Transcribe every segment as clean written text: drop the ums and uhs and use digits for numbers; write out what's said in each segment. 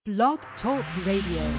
Blog Talk Radio.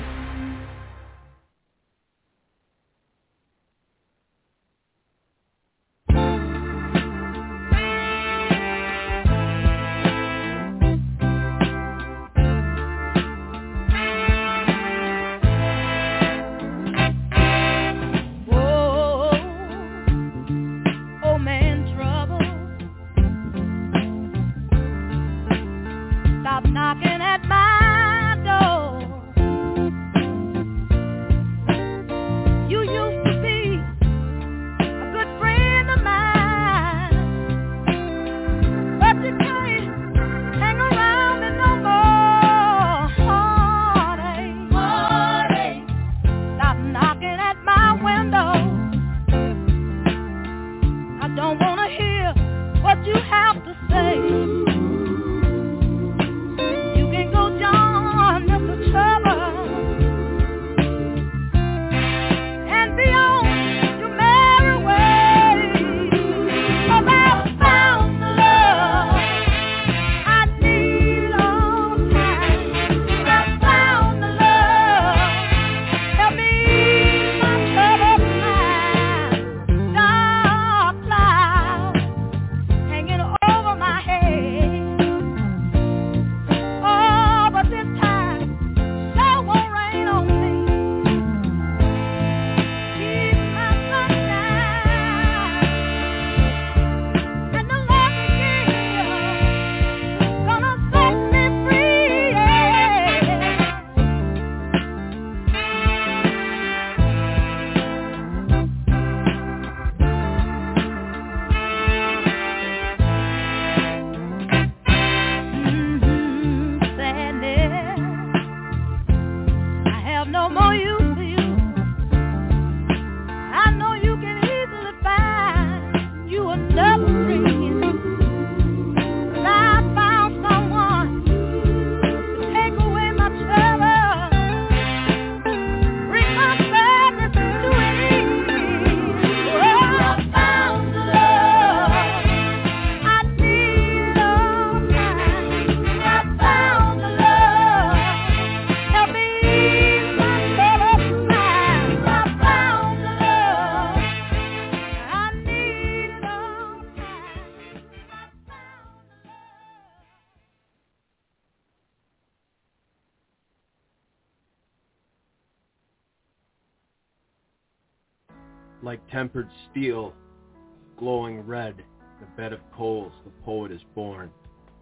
Like tempered steel, glowing red, in a bed of coals, the poet is born.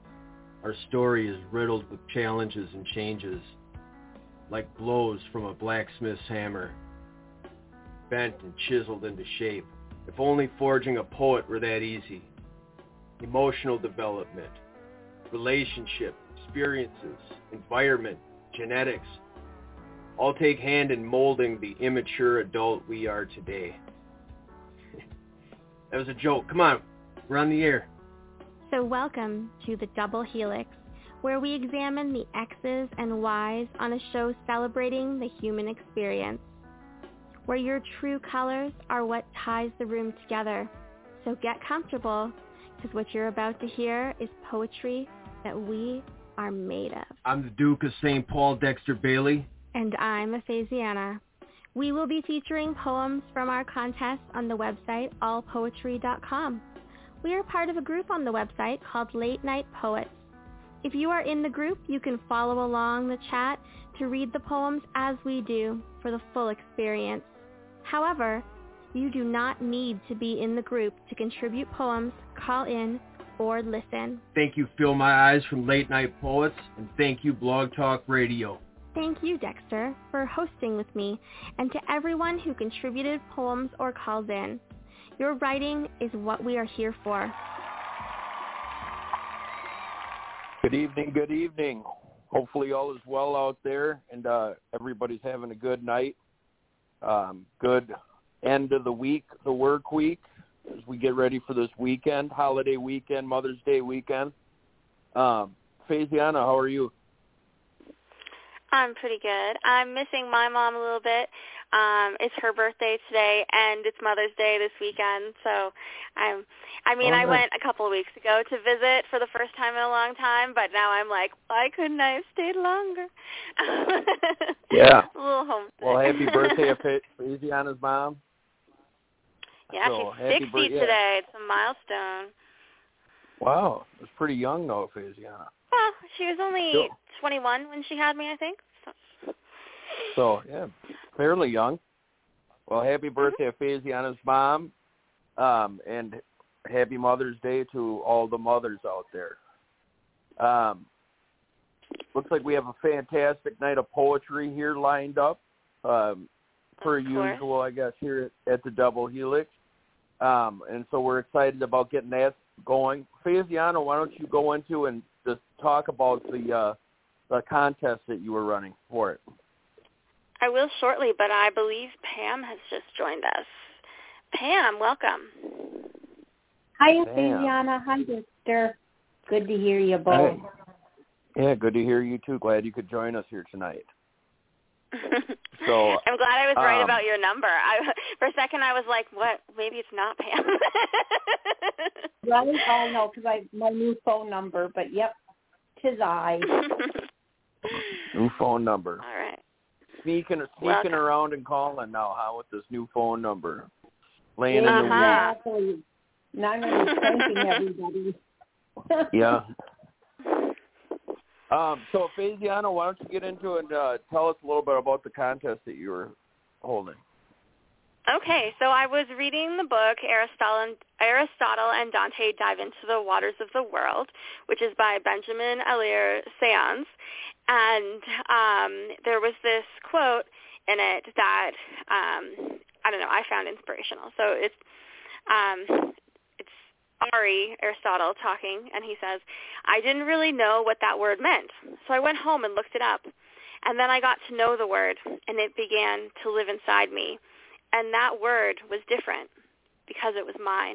Our story is riddled with challenges and changes, like blows from a blacksmith's hammer, bent and chiseled into shape. If only forging a poet were that easy. Emotional development, relationship, experiences, environment, genetics, all take hand in molding the immature adult we are today. That was a joke. Come on, we're on the air. So welcome to the Double Helix, where we examine the X's and Y's on a show celebrating the human experience, where your true colors are what ties the room together. So get comfortable, because what you're about to hear is poetry that we are made of. I'm the Duke of St. Paul, Dexter Bailey. And I'm Aphasiana. We will be featuring poems from our contest on the website allpoetry.com. We are part of a group on the website called Late Night Poets. If you are in the group, you can follow along the chat to read the poems as we do for the full experience. However, you do not need to be in the group to contribute poems, call in, or listen. Thank you, Fill My Eyes from Late Night Poets, and thank you, Blog Talk Radio. Thank you, Dexter, for hosting with me, and to everyone who contributed poems or calls in. Your writing is what we are here for. Good evening, good evening. Hopefully all is well out there, and everybody's having a good night. Good end of the week, the work week, as we get ready for this weekend, holiday weekend, Mother's Day weekend. Faziana, how are you? I'm pretty good. I'm missing my mom a little bit. It's her birthday today, and it's Mother's Day this weekend. So I went a couple of weeks ago to visit for the first time in a long time, but now I'm like, why couldn't I have stayed longer? Yeah. A little homesick. Well, happy birthday, Faisiana's mom. Yeah, so she's 60 today. It's a milestone. Wow. It's pretty young, though, Faisiana. Well, she was only 21 when she had me, I think. So, yeah, fairly young. Well, happy birthday, Faisiana's mom, and happy Mother's Day to all the mothers out there. Looks like we have a fantastic night of poetry here lined up, per usual, I guess, here at the Double Helix. And so we're excited about getting that going. Faisiana, why don't you go into and just talk about the contest that you were running for it? I will shortly, but I believe Pam has just joined us. Pam, welcome. Hi, Faisiana. Hi, sister. Good to hear you both. Hi. Yeah, good to hear you too. Glad you could join us here tonight. So I'm glad I was right about your number. For a second, I was like, "What? Maybe it's not Pam." Right? Oh no, because my new phone number. But yep, 'tis I. New phone number. All right. Sneaking around and calling now, huh? With this new phone number, laying in the weeds. Exactly. Now I'm going to be thanking everybody. Yeah. So, Faisiana, why don't you get into it and tell us a little bit about the contest that you were holding? Okay, so I was reading the book Aristotle and Dante Dive into the Waters of the World, which is by Benjamin Alire Seance, and there was this quote in it that I found inspirational. So it's Aristotle talking, and he says, "I didn't really know what that word meant, so I went home and looked it up, and then I got to know the word, and it began to live inside me, and that word was different because it was mine."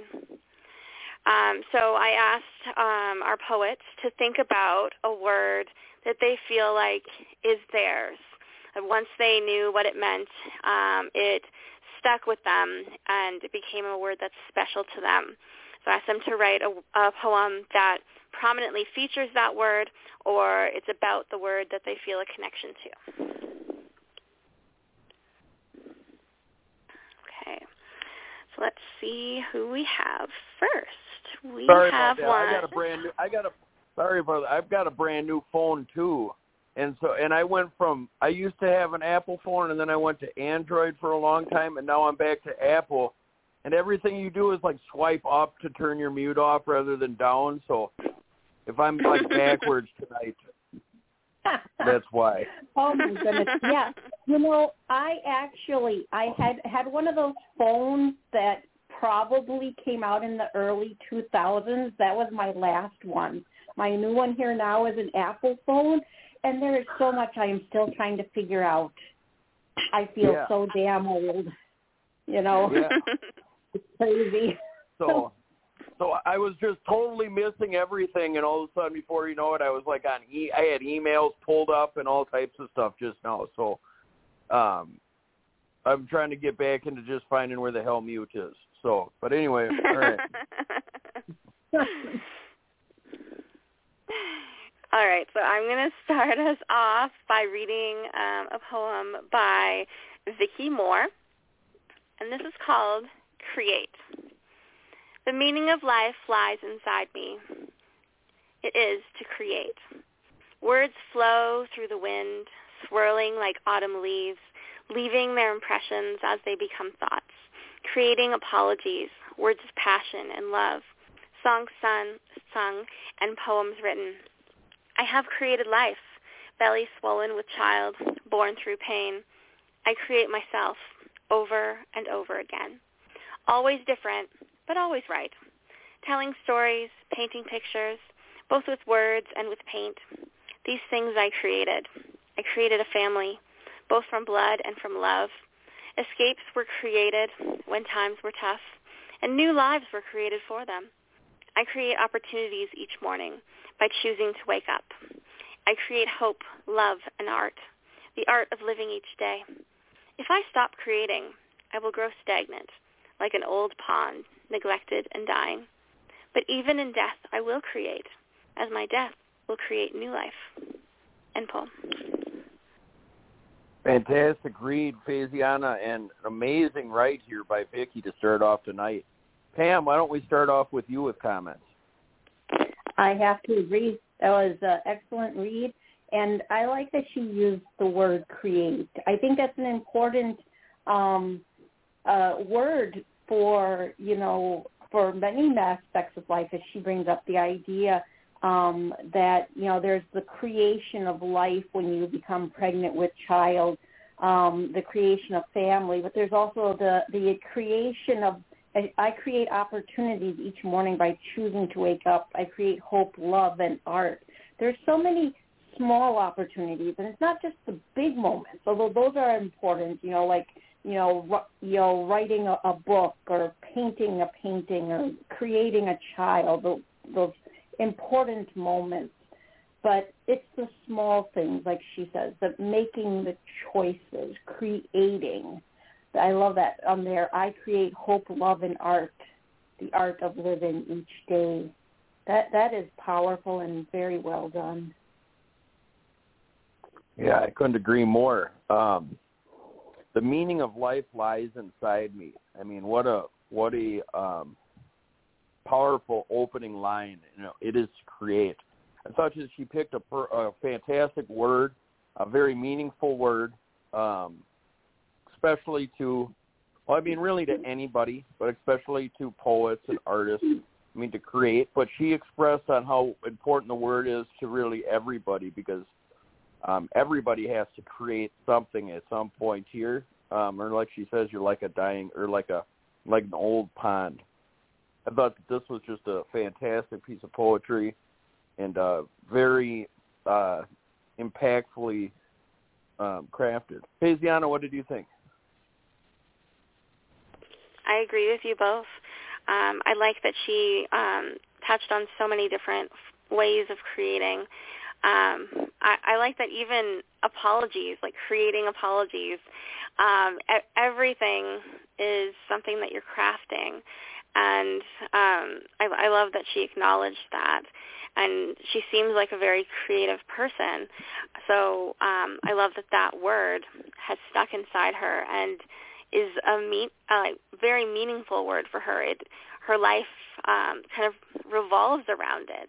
So I asked our poets to think about a word that they feel like is theirs. And once they knew what it meant, it stuck with them, and it became a word that's special to them. So I asked them to write a poem that prominently features that word, or it's about the word that they feel a connection to. Okay, so let's see who we have first. Sorry about that. I've got a brand new phone too. And I used to have an Apple phone, and then I went to Android for a long time, and now I'm back to Apple. And everything you do is like swipe up to turn your mute off rather than down. So if I'm like backwards tonight, that's why. Oh my goodness. Yeah. I had one of those phones that probably came out in the early 2000s. That was my last one. My new one here now is an Apple phone, and there is so much I am still trying to figure out. I feel so damn old, Yeah. It's crazy. So I was just totally missing everything, and all of a sudden, before you know it, I was like I had emails pulled up and all types of stuff just now. So I'm trying to get back into just finding where the hell mute is. So, but anyway, all right. All right, so I'm going to start us off by reading a poem by Vicki Moore, and this is called Create. The meaning of life lies inside me. It is to create. Words flow through the wind, swirling like autumn leaves, leaving their impressions as they become thoughts, creating apologies, words of passion and love, songs sung, and poems written. I have created life, belly swollen with child, born through pain. I create myself over and over again. Always different, but always right. Telling stories, painting pictures, both with words and with paint. These things I created. I created a family, both from blood and from love. Escapes were created when times were tough, and new lives were created for them. I create opportunities each morning by choosing to wake up. I create hope, love, and art, the art of living each day. If I stop creating, I will grow stagnant, like an old pond, neglected and dying. But even in death, I will create, as my death will create new life. End poem. Fantastic read, Faziana, and an amazing write here by Vicki to start off tonight. Pam, why don't we start off with you with comments? I have to agree. That was an excellent read, and I like that she used the word create. I think that's an important word for, for many aspects of life, as she brings up the idea that, there's the creation of life when you become pregnant with child, the creation of family, but there's also the creation of, I create opportunities each morning by choosing to wake up. I create hope, love, and art. There's so many small opportunities, and it's not just the big moments, although those are important, writing a book or painting a painting or creating a child, those important moments. But it's the small things, like she says, that making the choices, creating. I love that on there. I create hope, love, and art, the art of living each day. That is powerful and very well done. Yeah, I couldn't agree more. The meaning of life lies inside me. I mean, what a powerful opening line. It is to create. I thought she picked a fantastic word, a very meaningful word, especially to, really to anybody, but especially to poets and artists. To create. But she expressed on how important the word is to really everybody, because everybody has to create something at some point here. Or like she says, you're like a dying, or like an old pond. I thought that this was just a fantastic piece of poetry, and very impactfully crafted. Faziana, what did you think? I agree with you both. I like that she touched on so many different ways of creating. I like that even apologies, like creating apologies, everything is something that you're crafting. And I love that she acknowledged that. And she seems like a very creative person. So I love that word has stuck inside her and is a very meaningful word for her. Her life kind of revolves around it.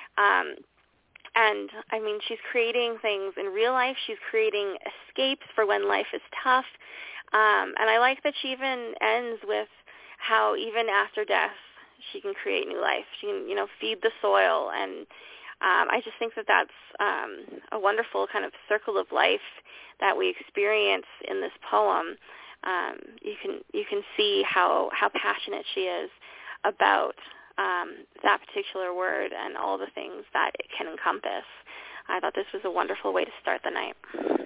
And, she's creating things in real life. She's creating escapes for when life is tough. And I like that she even ends with how even after death, she can create new life. She can, feed the soil. And I just think that that's a wonderful kind of circle of life that we experience in this poem. You can see how passionate she is about that particular word and all the things that it can encompass. I thought this was a wonderful way to start the night.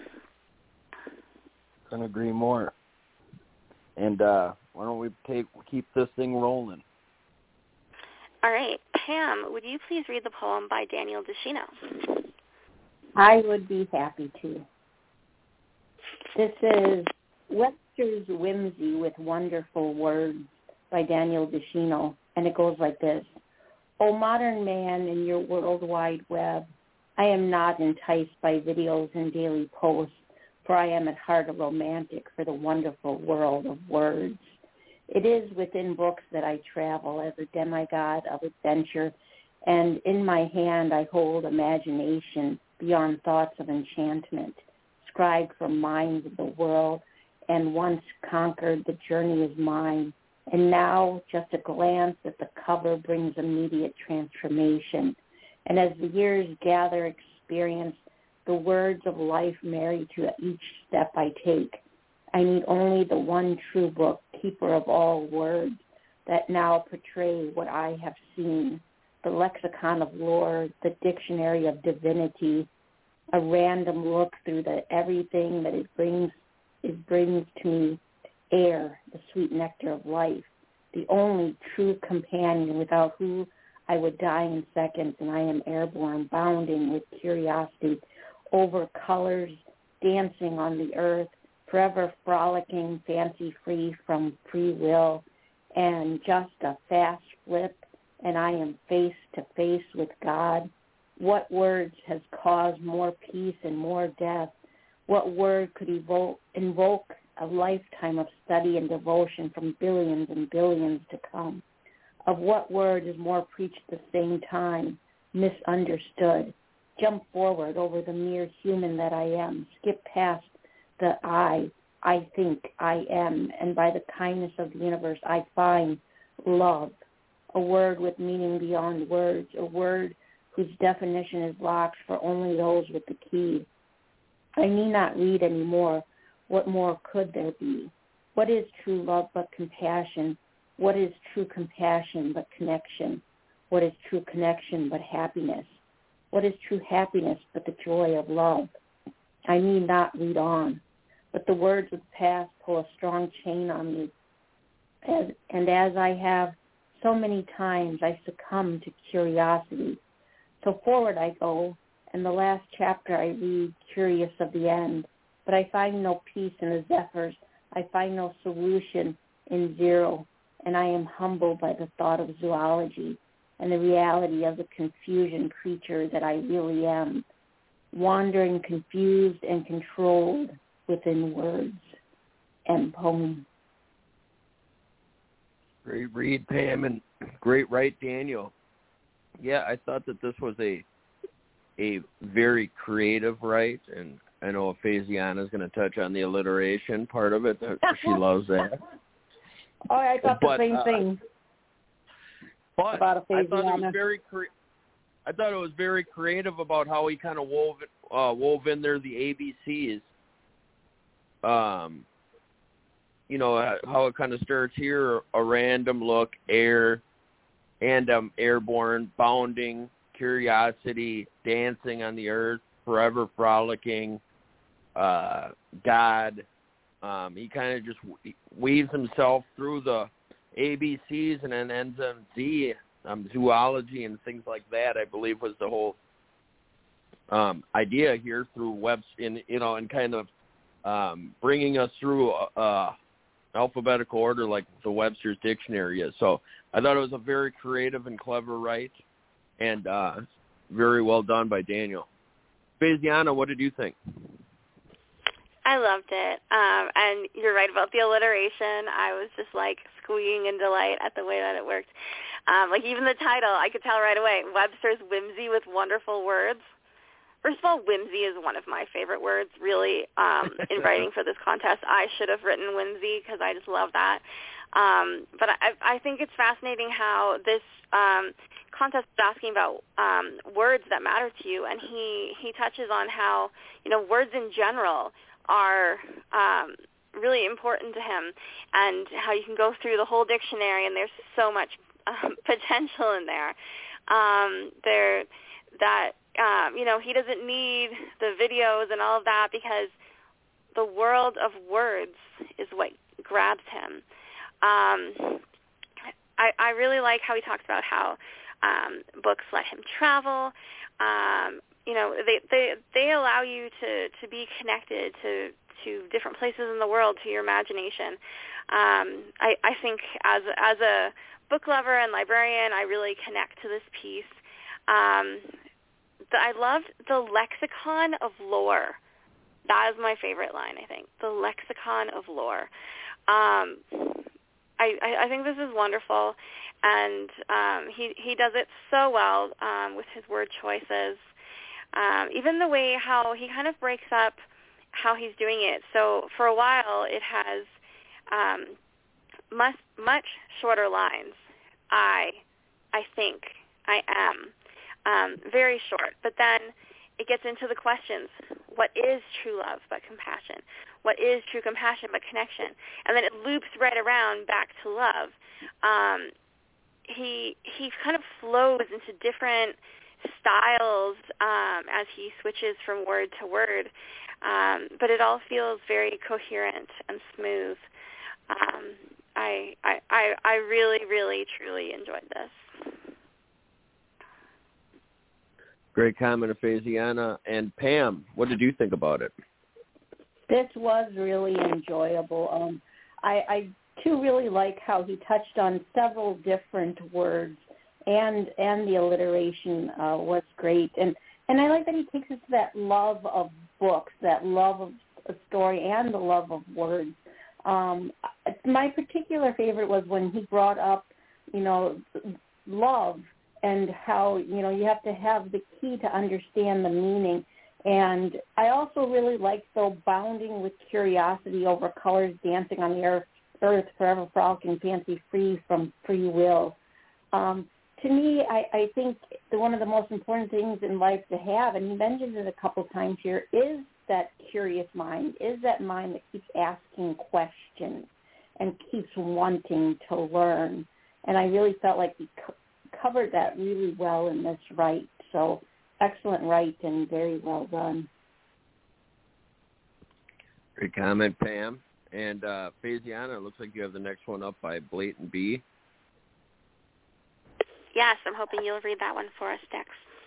Couldn't agree more. And why don't we keep this thing rolling? All right. Pam, would you please read the poem by Daniel DeShino? I would be happy to. This is Webster's Whimsy with Wonderful Words by Daniel DeShino, and it goes like this. O modern man in your world wide web, I am not enticed by videos and daily posts, for I am at heart a romantic for the wonderful world of words. It is within books that I travel as a demigod of adventure, and in my hand I hold imagination beyond thoughts of enchantment, scribed from minds of the world, and once conquered, the journey is mine. And now just a glance at the cover brings immediate transformation. And as the years gather experience, the words of life marry to each step I take. I need only the one true book, keeper of all words, that now portray what I have seen, the lexicon of lore, the dictionary of divinity, a random look through everything that it brings to me, air, the sweet nectar of life, the only true companion without who I would die in seconds, and I am airborne, bounding with curiosity over colors, dancing on the earth, forever frolicking, fancy-free from free will, and just a fast flip, and I am face to face with God. What words has caused more peace and more death? What word could invoke a lifetime of study and devotion from billions and billions to come? Of what word is more preached at the same time, misunderstood? Jump forward over the mere human that I am. Skip past the I think, I am, and by the kindness of the universe I find love, a word with meaning beyond words, a word whose definition is locked for only those with the key. I need not read any more. What more could there be? What is true love but compassion? What is true compassion but connection? What is true connection but happiness? What is true happiness but the joy of love? I need not read on, but the words of the past pull a strong chain on me. And as I have so many times, I succumb to curiosity. So forward I go, and the last chapter I read, curious of the end. But I find no peace in the zephyrs. I find no solution in zero, and I am humbled by the thought of zoology and the reality of the confusion creature that I really am, wandering confused and controlled within words and poem. Great read, Pam, and great write, Daniel. Yeah, I thought that this was a very creative write, and I know Faisiana is going to touch on the alliteration part of it. She loves that. Oh, I thought the same thing. But about a I thought it was Faisiana. very creative about how he kind of wove in there the ABCs. You know, how it kind of starts here: a random look, air, and airborne, bounding, curiosity, dancing on the earth, forever frolicking, God. He kind of just weaves himself through the ABCs and then ends on Z, zoology and things like that. I believe was the whole idea here through and kind of bringing us through alphabetical order like the Webster's Dictionary is. So I thought it was a very creative and clever write, and very well done by Daniel. Faisiana, what did you think? I loved it, and you're right about the alliteration. I was just like squealing in delight at the way that it worked. Like even the title, I could tell right away, Webster's Whimsy with Wonderful Words. First of all, whimsy is one of my favorite words, really, in writing for this contest. I should have written whimsy because I just love that. But I think it's fascinating how this contest is asking about words that matter to you, and he touches on how, words in general are really important to him, and how you can go through the whole dictionary, and there's so much potential in there. He doesn't need the videos and all of that because the world of words is what grabs him. I really like how he talks about how books let him travel. They allow you to be connected to different places in the world, to your imagination. I think as a book lover and librarian, I really connect to this piece. I loved the lexicon of lore. That is my favorite line, I think. The lexicon of lore. I think this is wonderful, and he does it so well with his word choices. Even the way how he kind of breaks up how he's doing it. So for a while, it has much shorter lines. I think, I am. Very short, but then it gets into the questions. What is true love but compassion? What is true compassion but connection? And then it loops right around back to love. He kind of flows into different styles as he switches from word to word, but it all feels very coherent and smooth. I really, really, truly enjoyed this. Great comment of Faisiana. And Pam, what did you think about it? This was really enjoyable. I too really like how he touched on several different words, and the alliteration was great. And I like that he takes us to that love of books, that love of a story, and the love of words. My particular favorite was when he brought up, love and how, you have to have the key to understand the meaning. And I also really liked, though, bounding with curiosity over colors dancing on the earth forever frolicking, fancy free from free will. To me, I think one of the most important things in life to have, and he mentions it a couple times here, is that curious mind, is that mind that keeps asking questions and keeps wanting to learn. And I really felt like he covered that really well in this Write. So excellent Write and very well done. Great comment, Pam. And Faisiana, it looks like you have the next one up by Blatant B. Yes, I'm hoping you'll read that one for us next.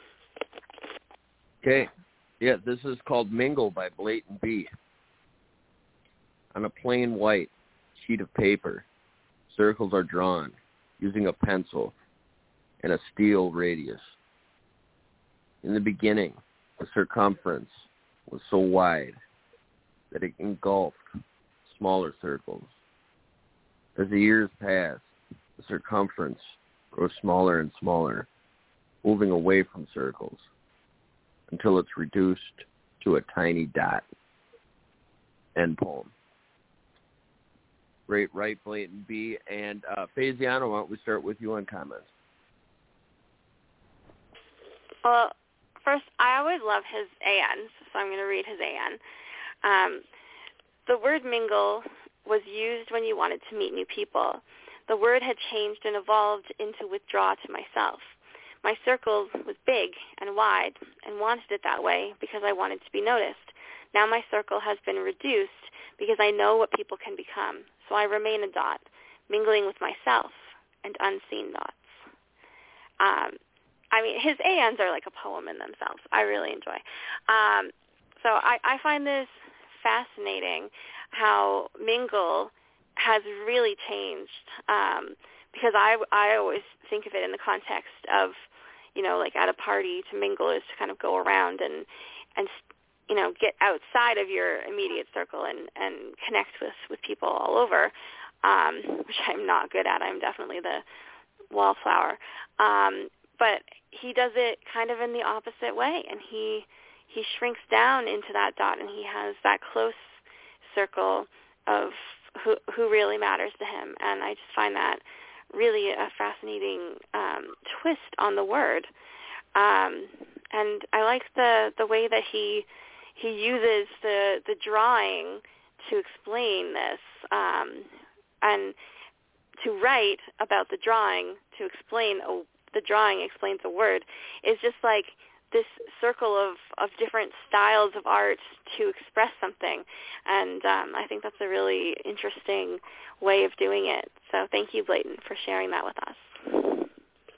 Okay. Yeah, this is called Mingle by Blatant B. On a plain white sheet of paper, circles are drawn using a pencil and a steel radius. In the beginning, the circumference was so wide that it engulfed smaller circles. As the years pass, the circumference grows smaller and smaller, moving away from circles until it's reduced to a tiny dot. End poem. Great, right, Blatant B. And Faisiana, why don't we start with you on comments? Well, first, I always love his ANs, so I'm going to read his AN. The word mingle was used when you wanted to meet new people. The word had changed and evolved into withdraw to myself. My circle was big and wide and wanted it that way because I wanted to be noticed. Now my circle has been reduced because I know what people can become, so I remain a dot, mingling with myself and unseen dots. His ANs are like a poem in themselves. I really enjoy. So I find this fascinating how mingle has really changed because I always think of it in the context of, like at a party, to mingle is to kind of go around and get outside of your immediate circle and connect with people all over, which I'm not good at. I'm definitely the wallflower. But he does it kind of in the opposite way, and he shrinks down into that dot, and he has that close circle of who really matters to him. And I just find that really a fascinating twist on the word. And I like the way that he uses the drawing to explain this, and to write about the drawing to explain the drawing explains a word is just like this circle of different styles of art to express something. And I think that's a really interesting way of doing it. So thank you, Blatant, for sharing that with us.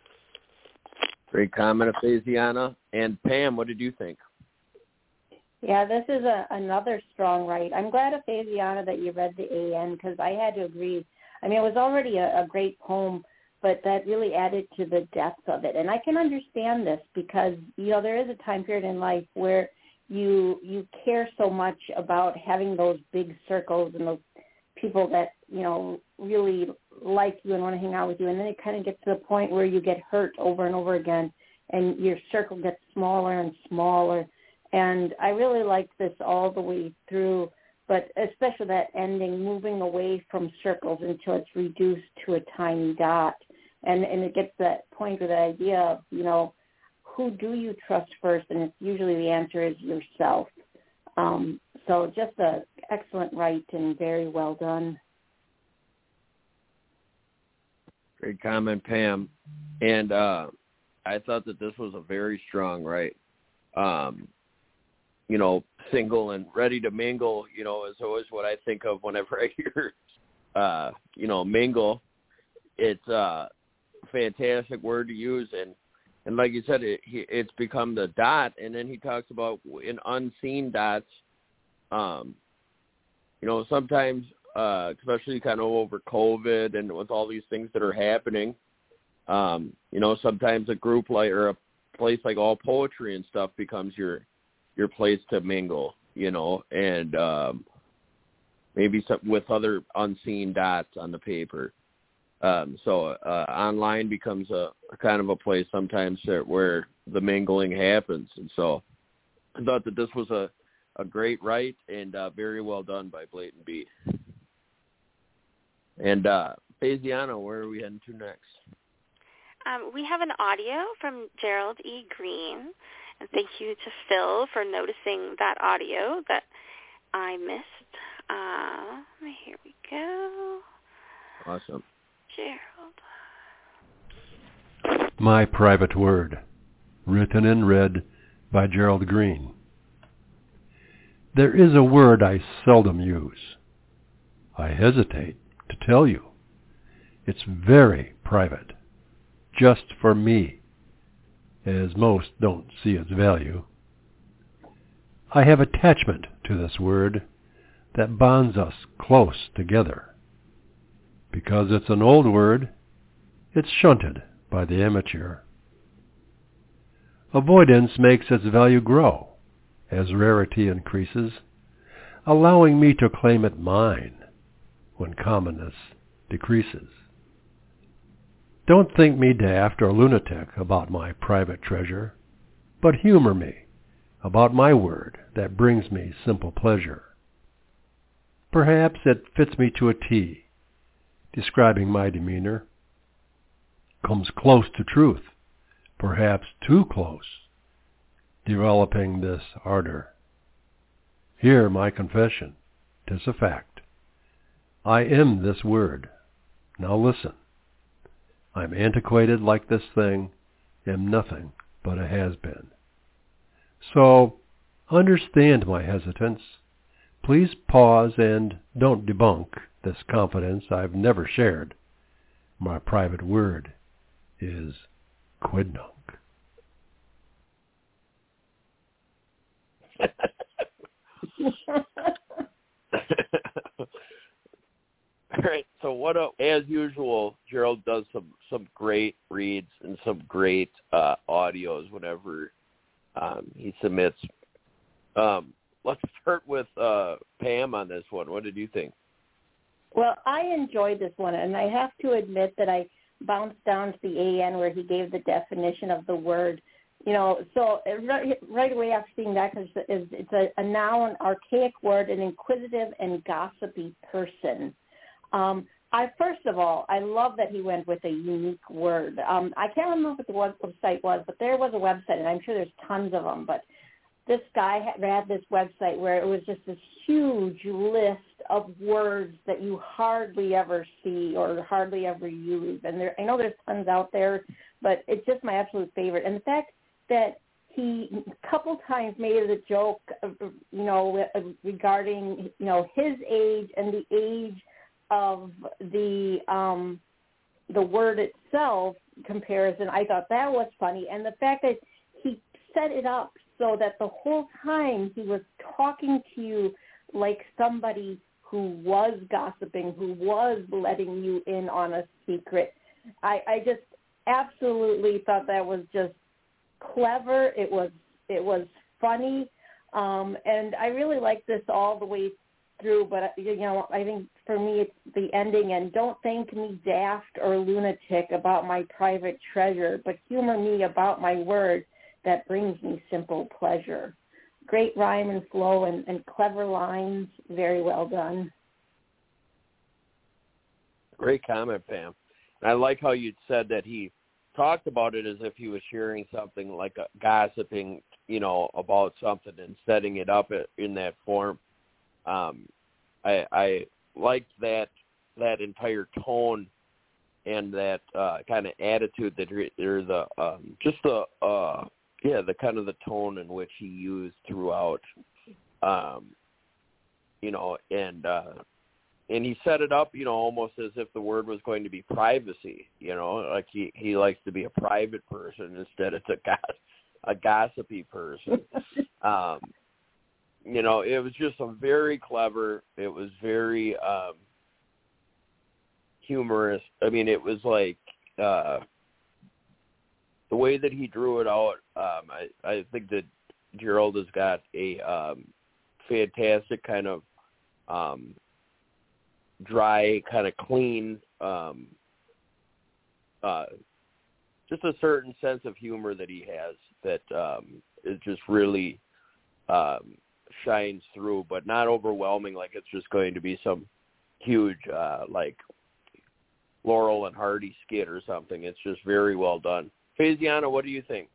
Great comment, Faisiana. And Pam, what did you think? Yeah, this is another strong Write. I'm glad, Faisiana, that you read the AN because I had to agree. It was already a great poem, but that really added to the depth of it. And I can understand this because, there is a time period in life where you care so much about having those big circles and those people that, really like you and want to hang out with you. And then it kind of gets to the point where you get hurt over and over again and your circle gets smaller and smaller. And I really liked this all the way through, but especially that ending, moving away from circles until it's reduced to a tiny dot. And it gets to that point or the idea of, who do you trust first? And it's usually the answer is yourself. So just an excellent Write and very well done. Great comment, Pam. And I thought that this was a very strong Write. Single and ready to mingle, is always what I think of whenever I hear, mingle. It's a fantastic word to use. And like you said, it's become the dot. And then he talks about in unseen dots, sometimes, especially kind of over COVID and with all these things that are happening, sometimes a group like or a place like All Poetry and stuff becomes your place to mingle, and maybe some, with other unseen dots on the paper. So online becomes a kind of a place sometimes where the mingling happens. And so I thought that this was a great write and very well done by Blatant B. And Faisiana, where are we heading to next? We have an audio from Gerald E. Green. And thank you to Phil for noticing that audio that I missed. Here we go. Awesome. Gerald. My Private Word, written and read by Gerald Green. There is a word I seldom use. I hesitate to tell you. It's very private, just for me, as most don't see its value. I have attachment to this word that bonds us close together. Because it's an old word, it's shunted by the amateur. Avoidance makes its value grow as rarity increases, allowing me to claim it mine when commonness decreases. Don't think me daft or lunatic about my private treasure, but humor me about my word that brings me simple pleasure. Perhaps it fits me to a T, describing my demeanor, comes close to truth, perhaps too close, developing this ardor. Hear my confession, 'tis a fact. I am this word. Now listen. I'm antiquated like this thing, am nothing but a has-been. So, understand my hesitance. Please pause and don't debunk this confidence I've never shared. My private word is quidnunc. All right, so as usual, Gerald does some great reads and some great audios whenever he submits. Let's start with Pam on this one. What did you think? Well, I enjoyed this one, and I have to admit that I bounced down to the AN where he gave the definition of the word. So right away after seeing that, because it's a noun, archaic word, an inquisitive and gossipy person. First of all, I love that he went with a unique word. I can't remember what the website was, but there was a website, and I'm sure there's tons of them, but this guy had this website where it was just this huge list of words that you hardly ever see or hardly ever use. And I know there's tons out there, but it's just my absolute favorite. And the fact that he a couple times made it a joke, regarding, his age and the age of the word itself comparison, I thought that was funny. And the fact that he set it up so that the whole time he was talking to you like somebody who was gossiping, who was letting you in on a secret. I just absolutely thought that was just clever. It was funny, and I really liked this all the way through. But I think for me it's the ending. And don't think me daft or lunatic about my private treasure, but humor me about my word that brings me simple pleasure. Great rhyme and flow and clever lines. Very well done. Great comment, Pam. And I like how you said that he talked about it as if he was sharing something like gossiping, about something and setting it up in that form. I liked that entire tone and that kind of attitude that there's the kind of the tone in which he used throughout, and he set it up, almost as if the word was going to be privacy, like he likes to be a private person instead of a gossipy person. it was just very clever. It was very humorous. I mean, it was like the way that he drew it out. I think that Gerald has got a fantastic kind of dry, kind of clean, just a certain sense of humor that he has that is just really shines through, but not overwhelming like it's just going to be some huge like Laurel and Hardy skit or something. It's just very well done. Faziana, what do you think?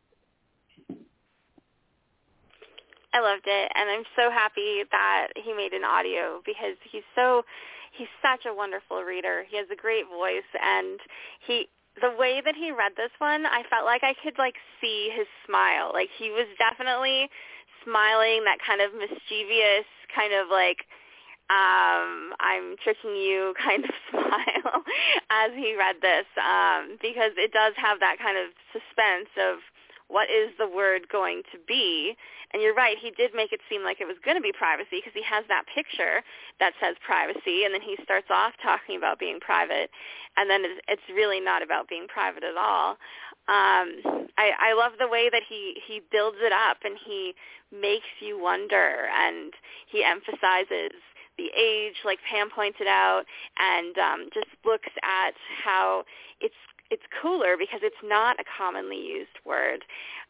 I loved it, and I'm so happy that he made an audio because he's such a wonderful reader. He has a great voice, and the way that he read this one, I felt like I could see his smile. Like he was definitely smiling, that kind of mischievous kind of I'm tricking you kind of smile as he read this, because it does have that kind of suspense of what is the word going to be. And you're right, he did make it seem like it was going to be privacy because he has that picture that says privacy, and then he starts off talking about being private, and then it's really not about being private at all. I love the way that he builds it up, and he makes you wonder, and he emphasizes the age, like Pam pointed out, and just looks at how it's cooler because it's not a commonly used word.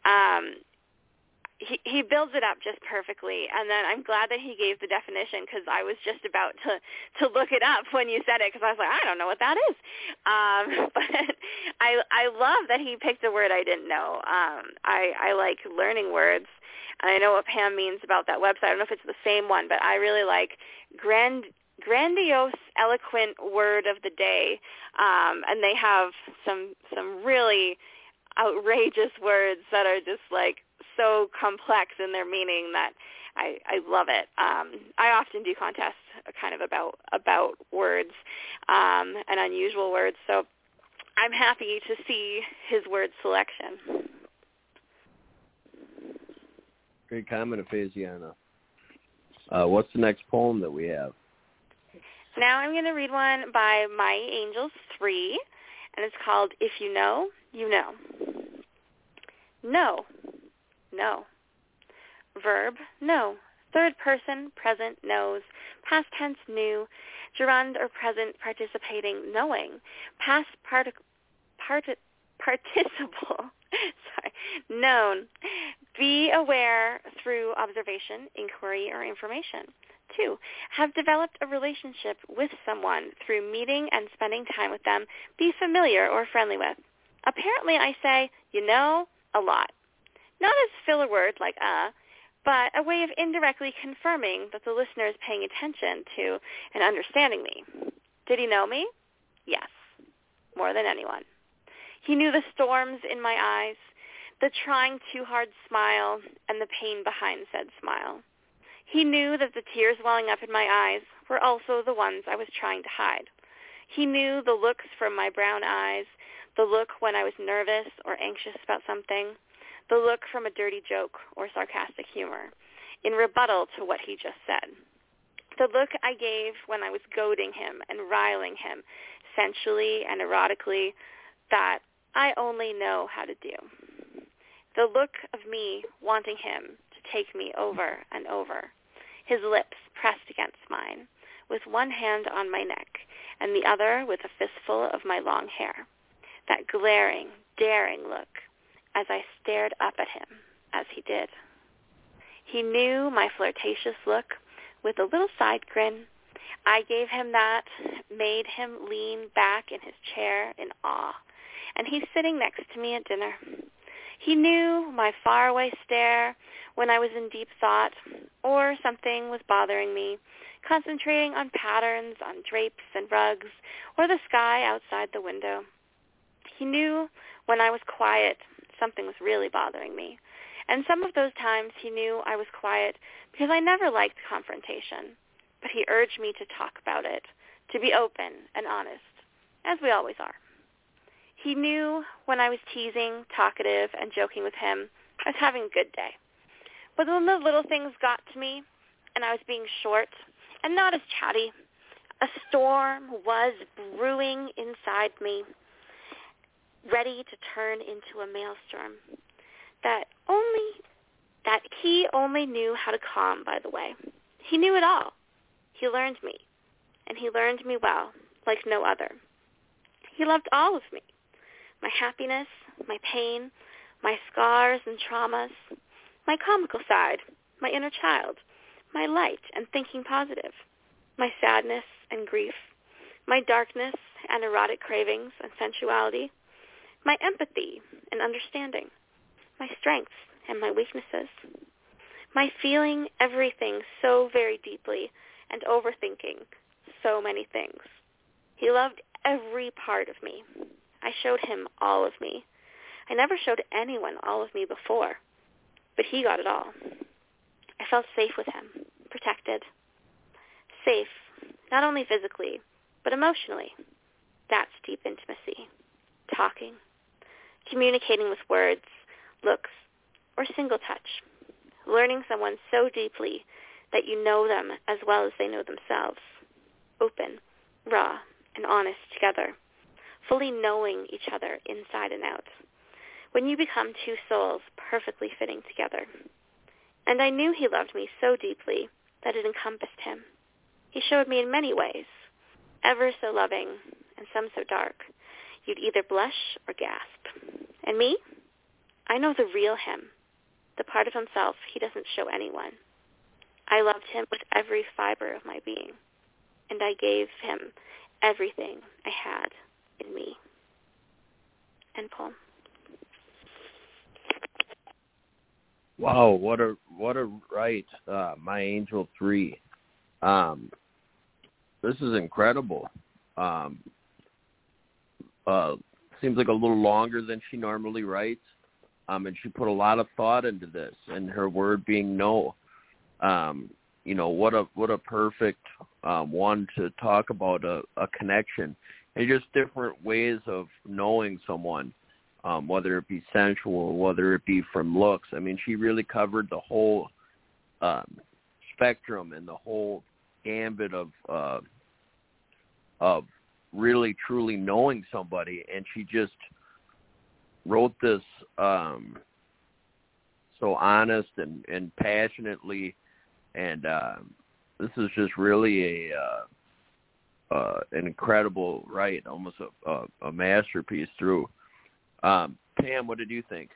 He builds it up just perfectly, and then I'm glad that he gave the definition because I was just about to look it up when you said it because I was like, I don't know what that is. But I love that he picked a word I didn't know. I like learning words, and I know what Pam means about that website. I don't know if it's the same one, but I really like grandiose, eloquent word of the day, and they have some really outrageous words that are just so complex in their meaning that I love it. I often do contests kind of about words and unusual words, so I'm happy to see his word selection. Great comment, Faziana. What's the next poem that we have? Now I'm going to read one by Mighty Angels 3, and it's called If You Know, You Know. Know. No. Verb, know. Third person, present, knows. Past tense, knew. Gerund or present, participating, knowing. Past participle, sorry, known. Be aware through observation, inquiry, or information. 2. Have developed a relationship with someone through meeting and spending time with them. Be familiar or friendly with. Apparently I say, you know, a lot. Not as filler word like but a way of indirectly confirming that the listener is paying attention to and understanding me. Did he know me? Yes, more than anyone. He knew the storms in my eyes, the trying too hard smile, and the pain behind said smile. He knew that the tears welling up in my eyes were also the ones I was trying to hide. He knew the looks from my brown eyes, the look when I was nervous or anxious about something, the look from a dirty joke or sarcastic humor, in rebuttal to what he just said. The look I gave when I was goading him and riling him, sensually and erotically, that I only know how to do. The look of me wanting him to take me over and over, his lips pressed against mine, with one hand on my neck and the other with a fistful of my long hair. That glaring, daring look, as I stared up at him as he did. He knew my flirtatious look with a little side grin. I gave him that, made him lean back in his chair in awe, and he's sitting next to me at dinner. He knew my faraway stare when I was in deep thought or something was bothering me, concentrating on patterns on drapes and rugs or the sky outside the window. He knew when I was quiet something was really bothering me. And some of those times he knew I was quiet because I never liked confrontation. But he urged me to talk about it, to be open and honest, as we always are. He knew when I was teasing, talkative, and joking with him, I was having a good day. But when the little things got to me and I was being short and not as chatty, a storm was brewing inside me, ready to turn into a maelstrom that he only knew how to calm, by the way. He knew it all. He learned me, and he learned me well, like no other. He loved all of me, my happiness, my pain, my scars and traumas, my comical side, my inner child, my light and thinking positive, my sadness and grief, my darkness and erotic cravings and sensuality, my empathy and understanding, my strengths and my weaknesses, my feeling everything so very deeply and overthinking so many things. He loved every part of me. I showed him all of me. I never showed anyone all of me before, but he got it all. I felt safe with him, protected. Safe, not only physically, but emotionally. That's deep intimacy. Talking, communicating with words, looks, or single touch. Learning someone so deeply that you know them as well as they know themselves. Open, raw, and honest together. Fully knowing each other inside and out. When you become two souls perfectly fitting together. And I knew he loved me so deeply that it encompassed him. He showed me in many ways, ever so loving and some so dark. You'd either blush or gasp. And me? I know the real him, the part of himself he doesn't show anyone. I loved him with every fiber of my being, and I gave him everything I had in me. End poem. Wow, what a write, My Angel 3. This is incredible. Seems like a little longer than she normally writes, and she put a lot of thought into this, and her word being no. What a perfect one to talk about a connection, and just different ways of knowing someone. Whether it be sensual, whether it be from looks. I mean, she really covered the whole spectrum and the whole gambit of really truly knowing somebody. And she just wrote this so honest and passionately. And this is just really an incredible write, almost a masterpiece through. Pam, what did you think?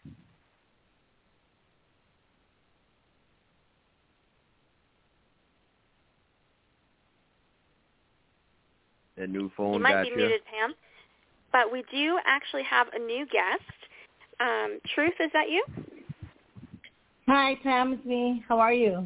A new phone. You might be muted, Pam. But we do actually have a new guest. Truth, is that you? Hi, Pam, it's me. How are you?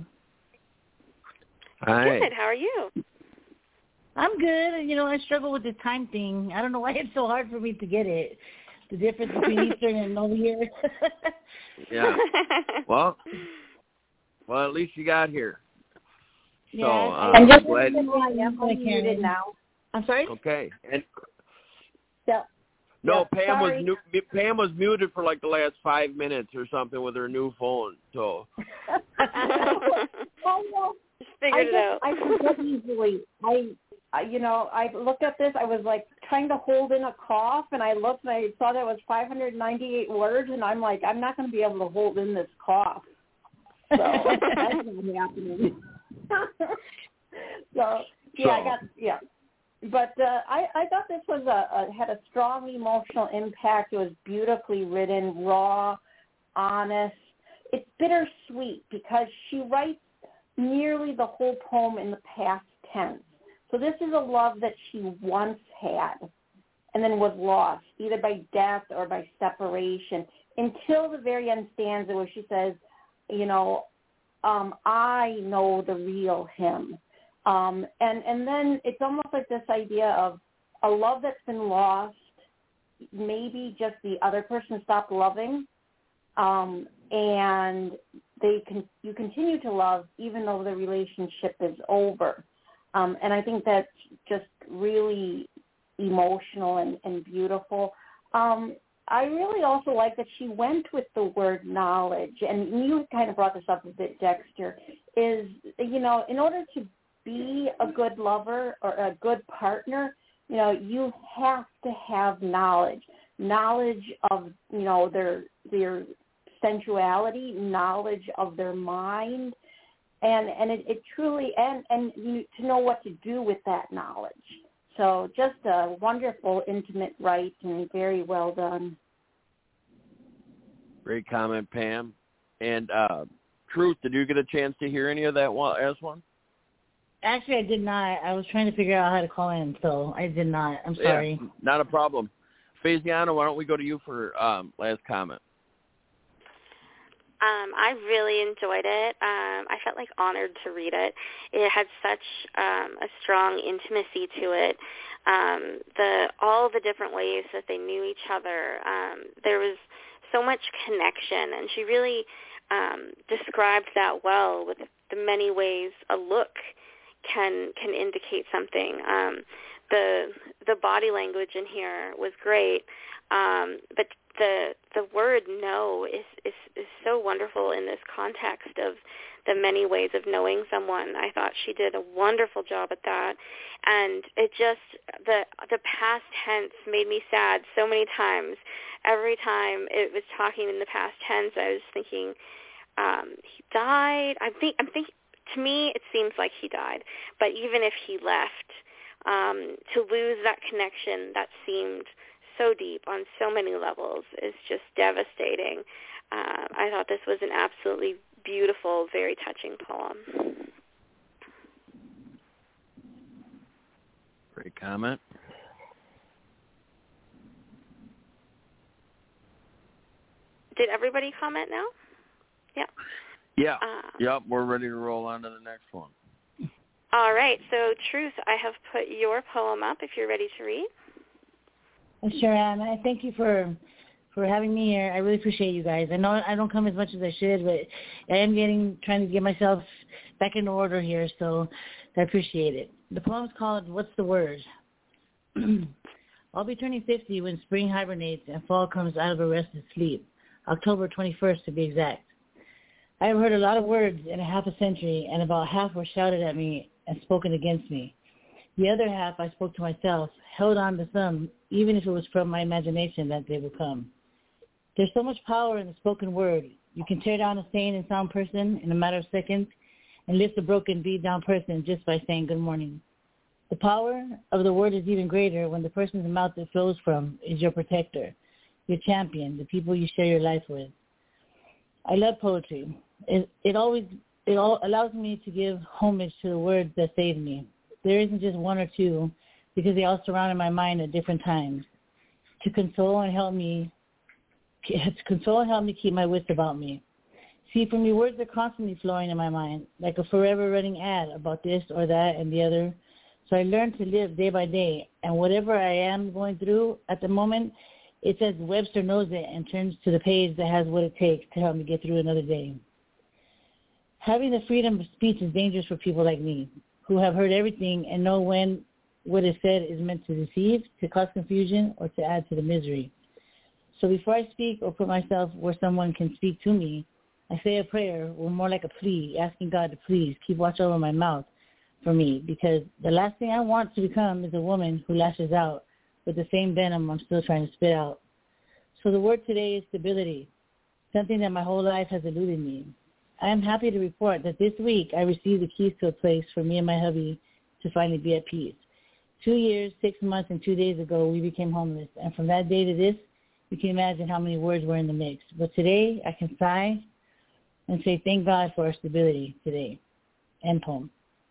Hi. Good. How are you? I'm good. I struggle with the time thing. I don't know why it's so hard for me to get it. The difference between Eastern and New Year. Yeah. Well, at least you got here. Yeah, so, I'm just glad. I'm muted now. I'm sorry? Okay. And Yeah. no, Yeah, Pam was muted for like the last 5 minutes or something with her new phone. So. Just figured it out. I forget easily. I looked at this. I was like trying to hold in a cough, and I looked and I saw that it was 598 words, and I'm like, I'm not going to be able to hold in this cough. So that's not happening. But I thought this was had a strong emotional impact. It was beautifully written, raw, honest. It's bittersweet because she writes nearly the whole poem in the past tense. So this is a love that she once had and then was lost, either by death or by separation, until the very end stanza where she says, I know the real him. And then it's almost like this idea of a love that's been lost, maybe just the other person stopped loving, and you continue to love even though the relationship is over. And I think that's just really emotional and beautiful. I really also like that she went with the word knowledge, and you kind of brought this up a bit, Dexter, is, in order to be a good lover or a good partner, you have to have knowledge of, their sensuality, knowledge of their mind, and it truly, and you to know what to do with that knowledge. So just a wonderful, intimate rite, and very well done. Great comment, Pam. And Truth, did you get a chance to hear any of that as one? Actually, I did not. I was trying to figure out how to call in, so I did not. I'm sorry. Yeah, not a problem. Faisiana, why don't we go to you for last comment? I really enjoyed it. I felt honored to read it. It had such a strong intimacy to it. All the different ways that they knew each other. There was so much connection, and she really described that well with the many ways a look can indicate something. The body language in here was great, but the word no is so wonderful in this context of the many ways of knowing someone. I thought she did a wonderful job at that, and it just the past tense made me sad so many times. Every time it was talking in the past tense, I was thinking he died. I'm thinking. To me, it seems like he died, but even if he left, to lose that connection that seemed so deep on so many levels is just devastating. I thought this was an absolutely beautiful, very touching poem. Great comment. Did everybody comment now? Yeah. Yeah. Yep, we're ready to roll on to the next one. All right. So, Truth, I have put your poem up if you're ready to read. I sure am. I thank you for having me here. I really appreciate you guys. I know I don't come as much as I should, but I am trying to get myself back in order here, so I appreciate it. The poem's called What's the Word? I'll be turning 50 when spring hibernates and fall comes out of a restless sleep, October 21st to be exact. I have heard a lot of words in a half a century, and about half were shouted at me and spoken against me. The other half I spoke to myself, held on to some, even if it was from my imagination that they would come. There's so much power in the spoken word. You can tear down a sane and sound person in a matter of seconds and lift a broken, beat-down person just by saying good morning. The power of the word is even greater when the person's mouth it flows from is your protector, your champion, the people you share your life with. I love poetry. It all allows me to give homage to the words that saved me. There isn't just one or two, because they all surrounded my mind at different times. To console and help me keep my wits about me. See, for me, words are constantly flowing in my mind, like a forever running ad about this or that and the other. So I learned to live day by day, and whatever I am going through at the moment, it's as Webster knows it and turns to the page that has what it takes to help me get through another day. Having the freedom of speech is dangerous for people like me, who have heard everything and know when what is said is meant to deceive, to cause confusion, or to add to the misery. So before I speak or put myself where someone can speak to me, I say a prayer, or more like a plea, asking God to please keep watch over my mouth for me, because the last thing I want to become is a woman who lashes out with the same venom I'm still trying to spit out. So the word today is stability, something that my whole life has eluded me. I am happy to report that this week I received the keys to a place for me and my hubby to finally be at peace. 2 years, 6 months, and 2 days ago, we became homeless. And from that day to this, you can imagine how many words were in the mix. But today, I can sigh and say thank God for our stability today. End poem.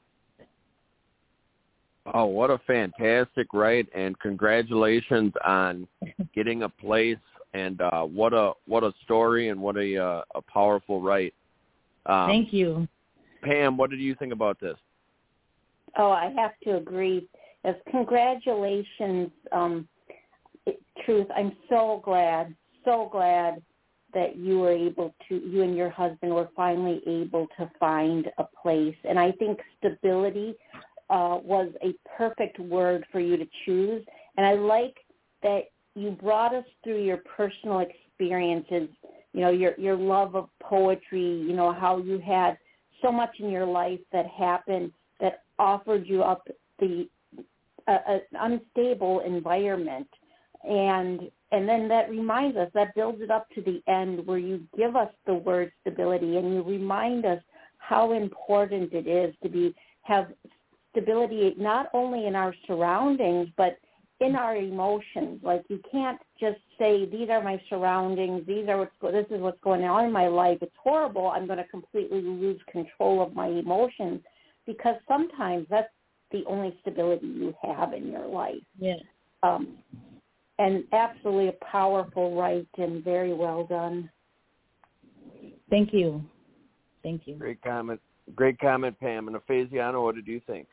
Oh, what a fantastic write, and congratulations on getting a place, and what a story, and what a powerful write. Thank you. Pam, what did you think about this? Oh, I have to agree. Congratulations, Truth. I'm so glad that you and your husband were finally able to find a place. And I think stability was a perfect word for you to choose. And I like that you brought us through your personal experiences, your love of poetry, how you had so much in your life that happened that offered you up an unstable environment. And then that reminds us, that builds it up to the end where you give us the word stability and you remind us how important it is to have stability not only in our surroundings but in our emotions. Like, you can't just say, these are my surroundings, this is what's going on in my life, it's horrible, I'm going to completely lose control of my emotions, because sometimes that's the only stability you have in your life. Yeah. And absolutely a powerful write and very well done. Thank you. Thank you. Great comment, Pam. And Ephesiana, what did you think?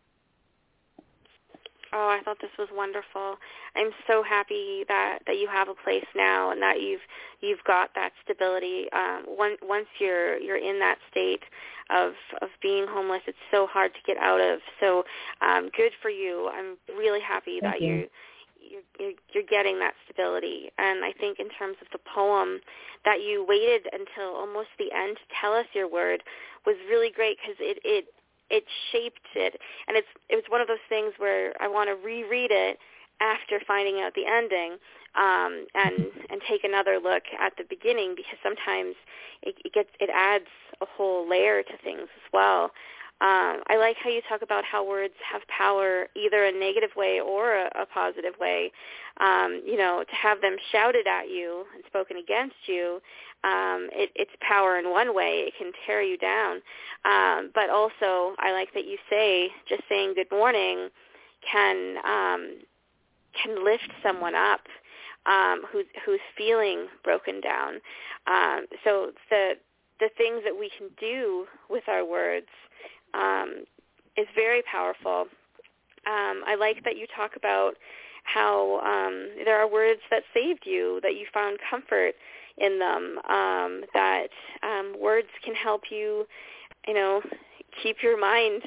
Oh, I thought this was wonderful. I'm so happy that you have a place now and that you've got that stability. Once you're in that state of being homeless, it's so hard to get out of. So good for you. I'm really happy that you're getting that stability. And I think in terms of the poem, that you waited until almost the end to tell us your word was really great, because it shaped it. And it was one of those things where I want to reread it after finding out the ending, and take another look at the beginning, because sometimes it adds a whole layer to things as well. I like how you talk about how words have power, either a negative way or a positive way. To have them shouted at you and spoken against you, it's power in one way. It can tear you down. But also, I like that you say just saying good morning can lift someone up who's feeling broken down. So the things that we can do with our words is very powerful. I like that you talk about how there are words that saved you, that you found comfort in them, that words can help you, keep your mind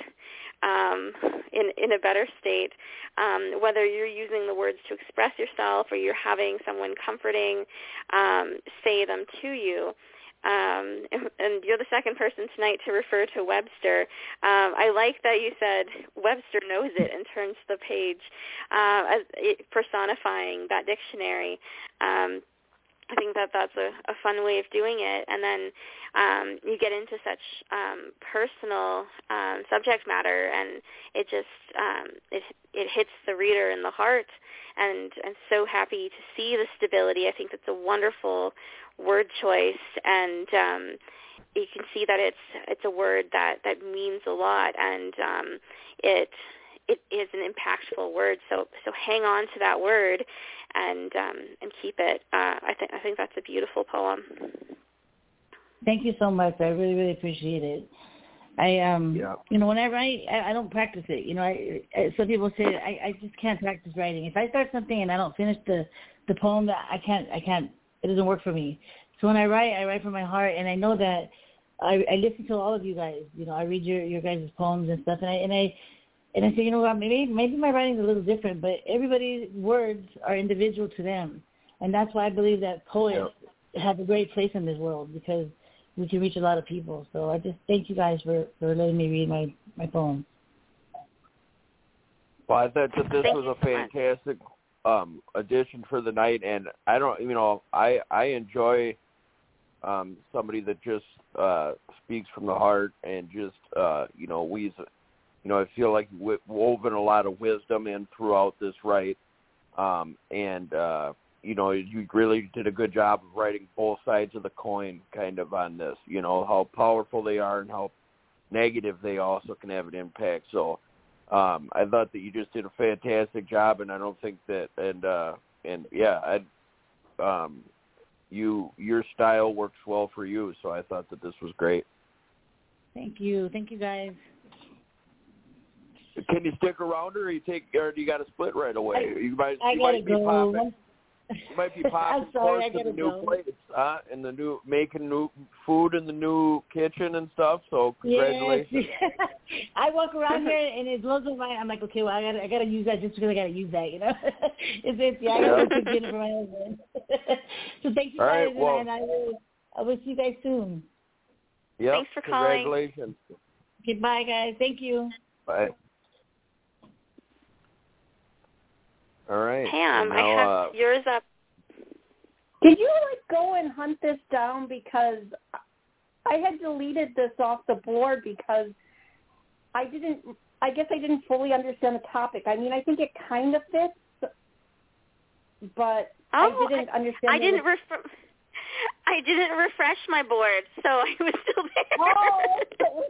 in a better state, whether you're using the words to express yourself or you're having someone comforting say them to you. And you're the second person tonight to refer to Webster. I like that you said Webster knows it and turns to the page, personifying that dictionary. I think that's a fun way of doing it. And then you get into such personal subject matter, and it just it hits the reader in the heart. And I'm so happy to see the stability. I think that's a wonderful word choice, and you can see that it's a word that means a lot, and it is an impactful word. So hang on to that word and keep it. I think that's a beautiful poem. Thank you so much. I really, really appreciate it. When I write, I don't practice it. Some people say I just can't practice writing. If I start something and I don't finish the poem, I can't. It doesn't work for me. So when I write from my heart, and I know that I listen to all of you guys. I read your guys' poems and stuff, and I say, what, maybe my writing's a little different, but everybody's words are individual to them, and that's why I believe that poets have a great place in this world, because we can reach a lot of people. So I just thank you guys for letting me read my poem. Well, I thought that this was a fantastic addition for the night, and I enjoy somebody that just speaks from the heart and just weaves. I feel like woven a lot of wisdom in throughout this write, and you really did a good job of writing both sides of the coin kind of on this, how powerful they are and how negative they also can have an impact. So I thought that you just did a fantastic job, and I don't think that, your style works well for you, so I thought that this was great. Thank you. Thank you, guys. Can you stick around, or do you got to split right away? You might gotta be popping. You might be popping corks in the new place, and the new making new food in the new kitchen and stuff. So congratulations! Yes. I walk around here and it blows my mind. I'm like, okay, well, I gotta use that just because I gotta use that, you know. I gotta cook dinner for my husband. So thank you guys, and I will see you guys soon. Yep. Thanks for calling. Congratulations. Okay, bye guys. Thank you. Bye. All right. Pam, I have yours up. Did you go and hunt this down? Because I had deleted this off the board because I guess I didn't fully understand the topic. I mean, I think it kind of fits, but I didn't understand. I didn't refresh my board, so I was still there. Oh,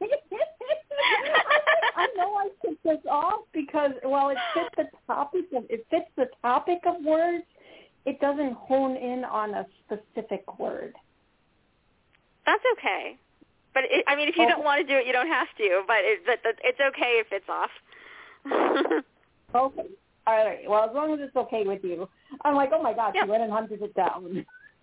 I know I took this off because it fits the topic of words. It doesn't hone in on a specific word. That's okay. But if you don't want to do it, you don't have to. But it's okay if it's off. Okay. All right. Well, as long as it's okay with you. I'm like, oh my gosh, you went and hunted it down.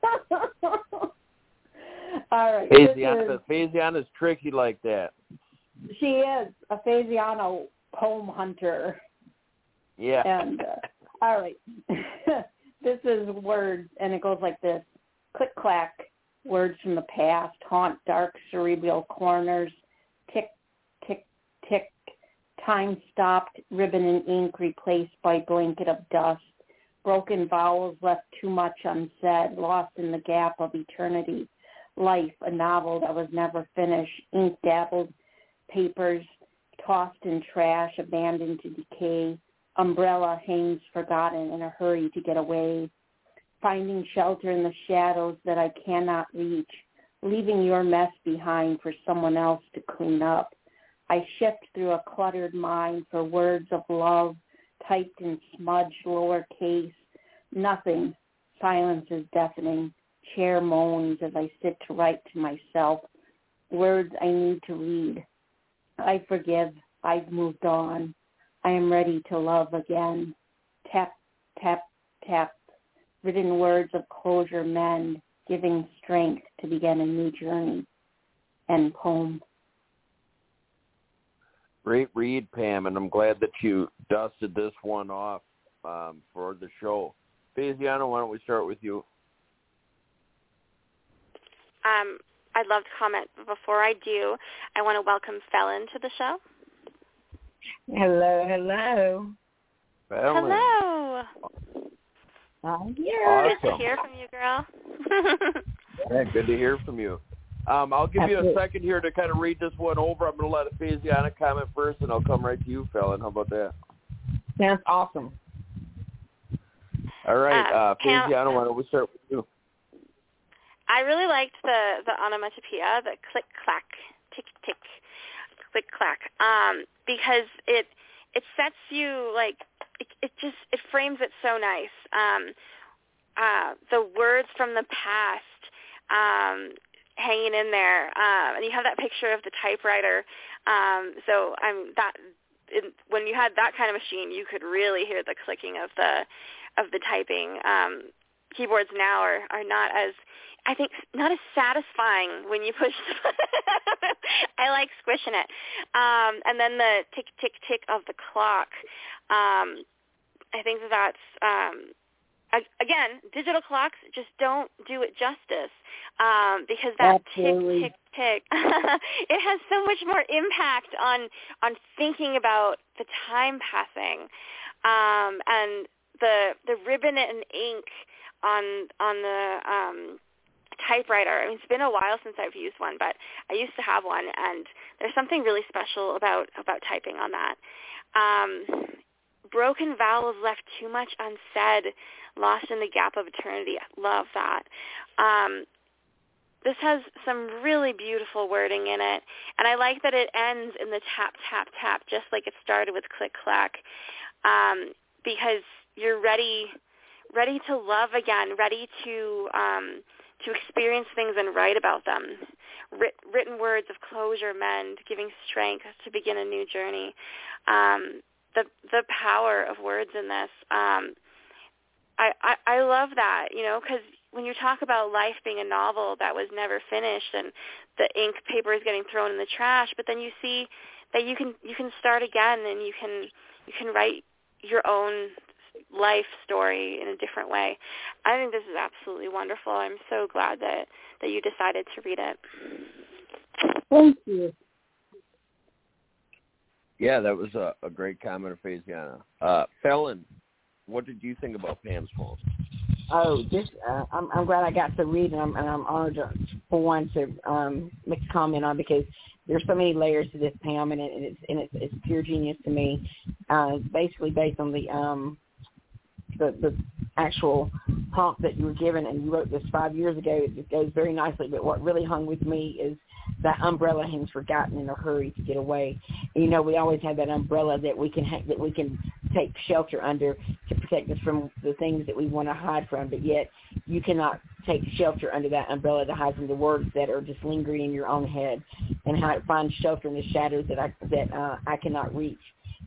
All right. Phasiana's tricky like that. She is a Phasiano poem hunter. Yeah. And all right. This is words, and it goes like this. Click, clack, words from the past, haunt dark cerebral corners, tick, tick, tick, time stopped, ribbon and ink replaced by blanket of dust, broken vowels left too much unsaid, lost in the gap of eternity, life, a novel that was never finished, ink dabbled, papers tossed in trash, abandoned to decay, umbrella hangs forgotten in a hurry to get away, finding shelter in the shadows that I cannot reach, leaving your mess behind for someone else to clean up. I shift through a cluttered mind for words of love, typed in smudged lowercase. Nothing. Silence is deafening. Chair moans as I sit to write to myself. Words I need to read. I forgive. I've moved on. I am ready to love again. Tap, tap, tap. Written words of closure mend, giving strength to begin a new journey. End poem. Great read, Pam, and I'm glad that you dusted this one off for the show. Phasiana, why don't we start with you? I'd love to comment, but before I do, I want to welcome Felon to the show. Hello, hello. Felon. Hello. I'm here. Awesome. Good to hear from you, girl. Yeah, good to hear from you. I'll give you a second here to kind of read this one over. I'm going to let Phasiana comment first, and I'll come right to you, Felon. How about that? Sounds awesome. All right, Phasiana, why don't we start with you? I really liked the onomatopoeia, the click clack, tick tick, click clack, because it sets you it frames it so nice. The words from the past hanging in there, and you have that picture of the typewriter. When you had that kind of machine, you could really hear the clicking of the typing. Keyboards now are not as satisfying when you push the button. I like squishing it. And then the tick, tick, tick of the clock. I think that's, again, digital clocks just don't do it justice because that Absolutely. tick, tick, tick, it has so much more impact on thinking about the time passing. And the ribbon and ink on the typewriter. I mean, it's been a while since I've used one, but I used to have one, and there's something really special about typing on that. Broken vowels left too much unsaid, lost in the gap of eternity. I love that. This has some really beautiful wording in it, and I like that it ends in the tap, tap, tap, just like it started with click, clack, because you're ready to love again, ready to experience things and write about them. Written words of closure mend, giving strength to begin a new journey. The power of words in this. I love that, because when you talk about life being a novel that was never finished and the ink paper is getting thrown in the trash, but then you see that you can start again and you can write your own life story in a different way. I think this is absolutely wonderful. I'm so glad that you decided to read it. Thank you. Yeah, that was a great comment of Faisiana. Fallon, what did you think about Pam's poem? Oh, I'm glad I got to read, and I'm honored for one to make a comment on, because there's so many layers to this Pam, and it's pure genius to me. Basically based on the actual prompt that you were given, and you wrote this 5 years ago. It goes very nicely, but what really hung with me is that umbrella hangs forgotten in a hurry to get away. And, we always have that umbrella that we can take shelter under to protect us from the things that we want to hide from, but yet you cannot take shelter under that umbrella to hide from the words that are just lingering in your own head, and how it finds shelter in the shadows that I cannot reach.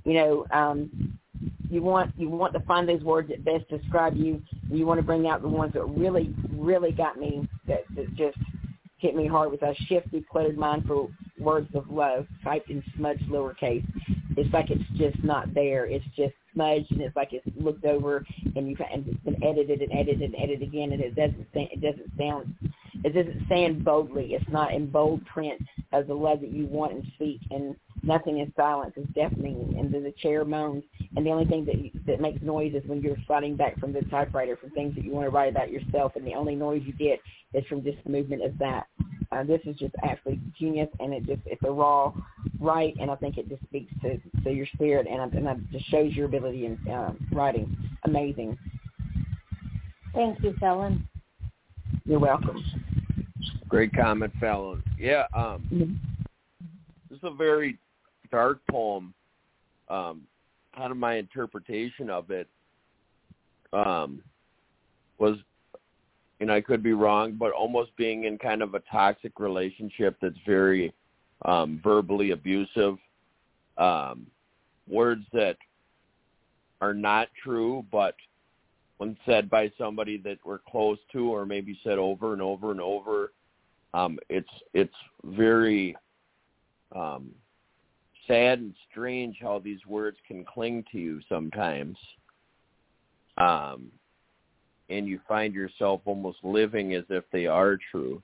You want to find those words that best describe you. You want to bring out the ones that really, really got me, that just hit me hard with a shifty, cluttered mind for words of love, typed in smudged lowercase. It's like it's just not there. It's just smudged, and it's like it's looked over, and it's been edited and edited and edited again, and it doesn't stand boldly. It's not in bold print of the love that you want and speak, and nothing in silence is deafening, and the chair moans, and the only thing that makes noise is when you're sliding back from the typewriter for things that you want to write about yourself, and the only noise you get is from just the movement of that. This is just absolutely genius, and it's a raw write, and I think it just speaks to your spirit, and it just shows your ability in writing. Amazing. Thank you, Fallon. You're welcome. Great comment, Fallon. Yeah, this is a very dark poem. Kind of my interpretation of it was, and I could be wrong, but almost being in kind of a toxic relationship that's very verbally abusive. Words that are not true, but when said by somebody that we're close to, or maybe said over and over and over, it's very sad and strange how these words can cling to you sometimes. And you find yourself almost living as if they are true.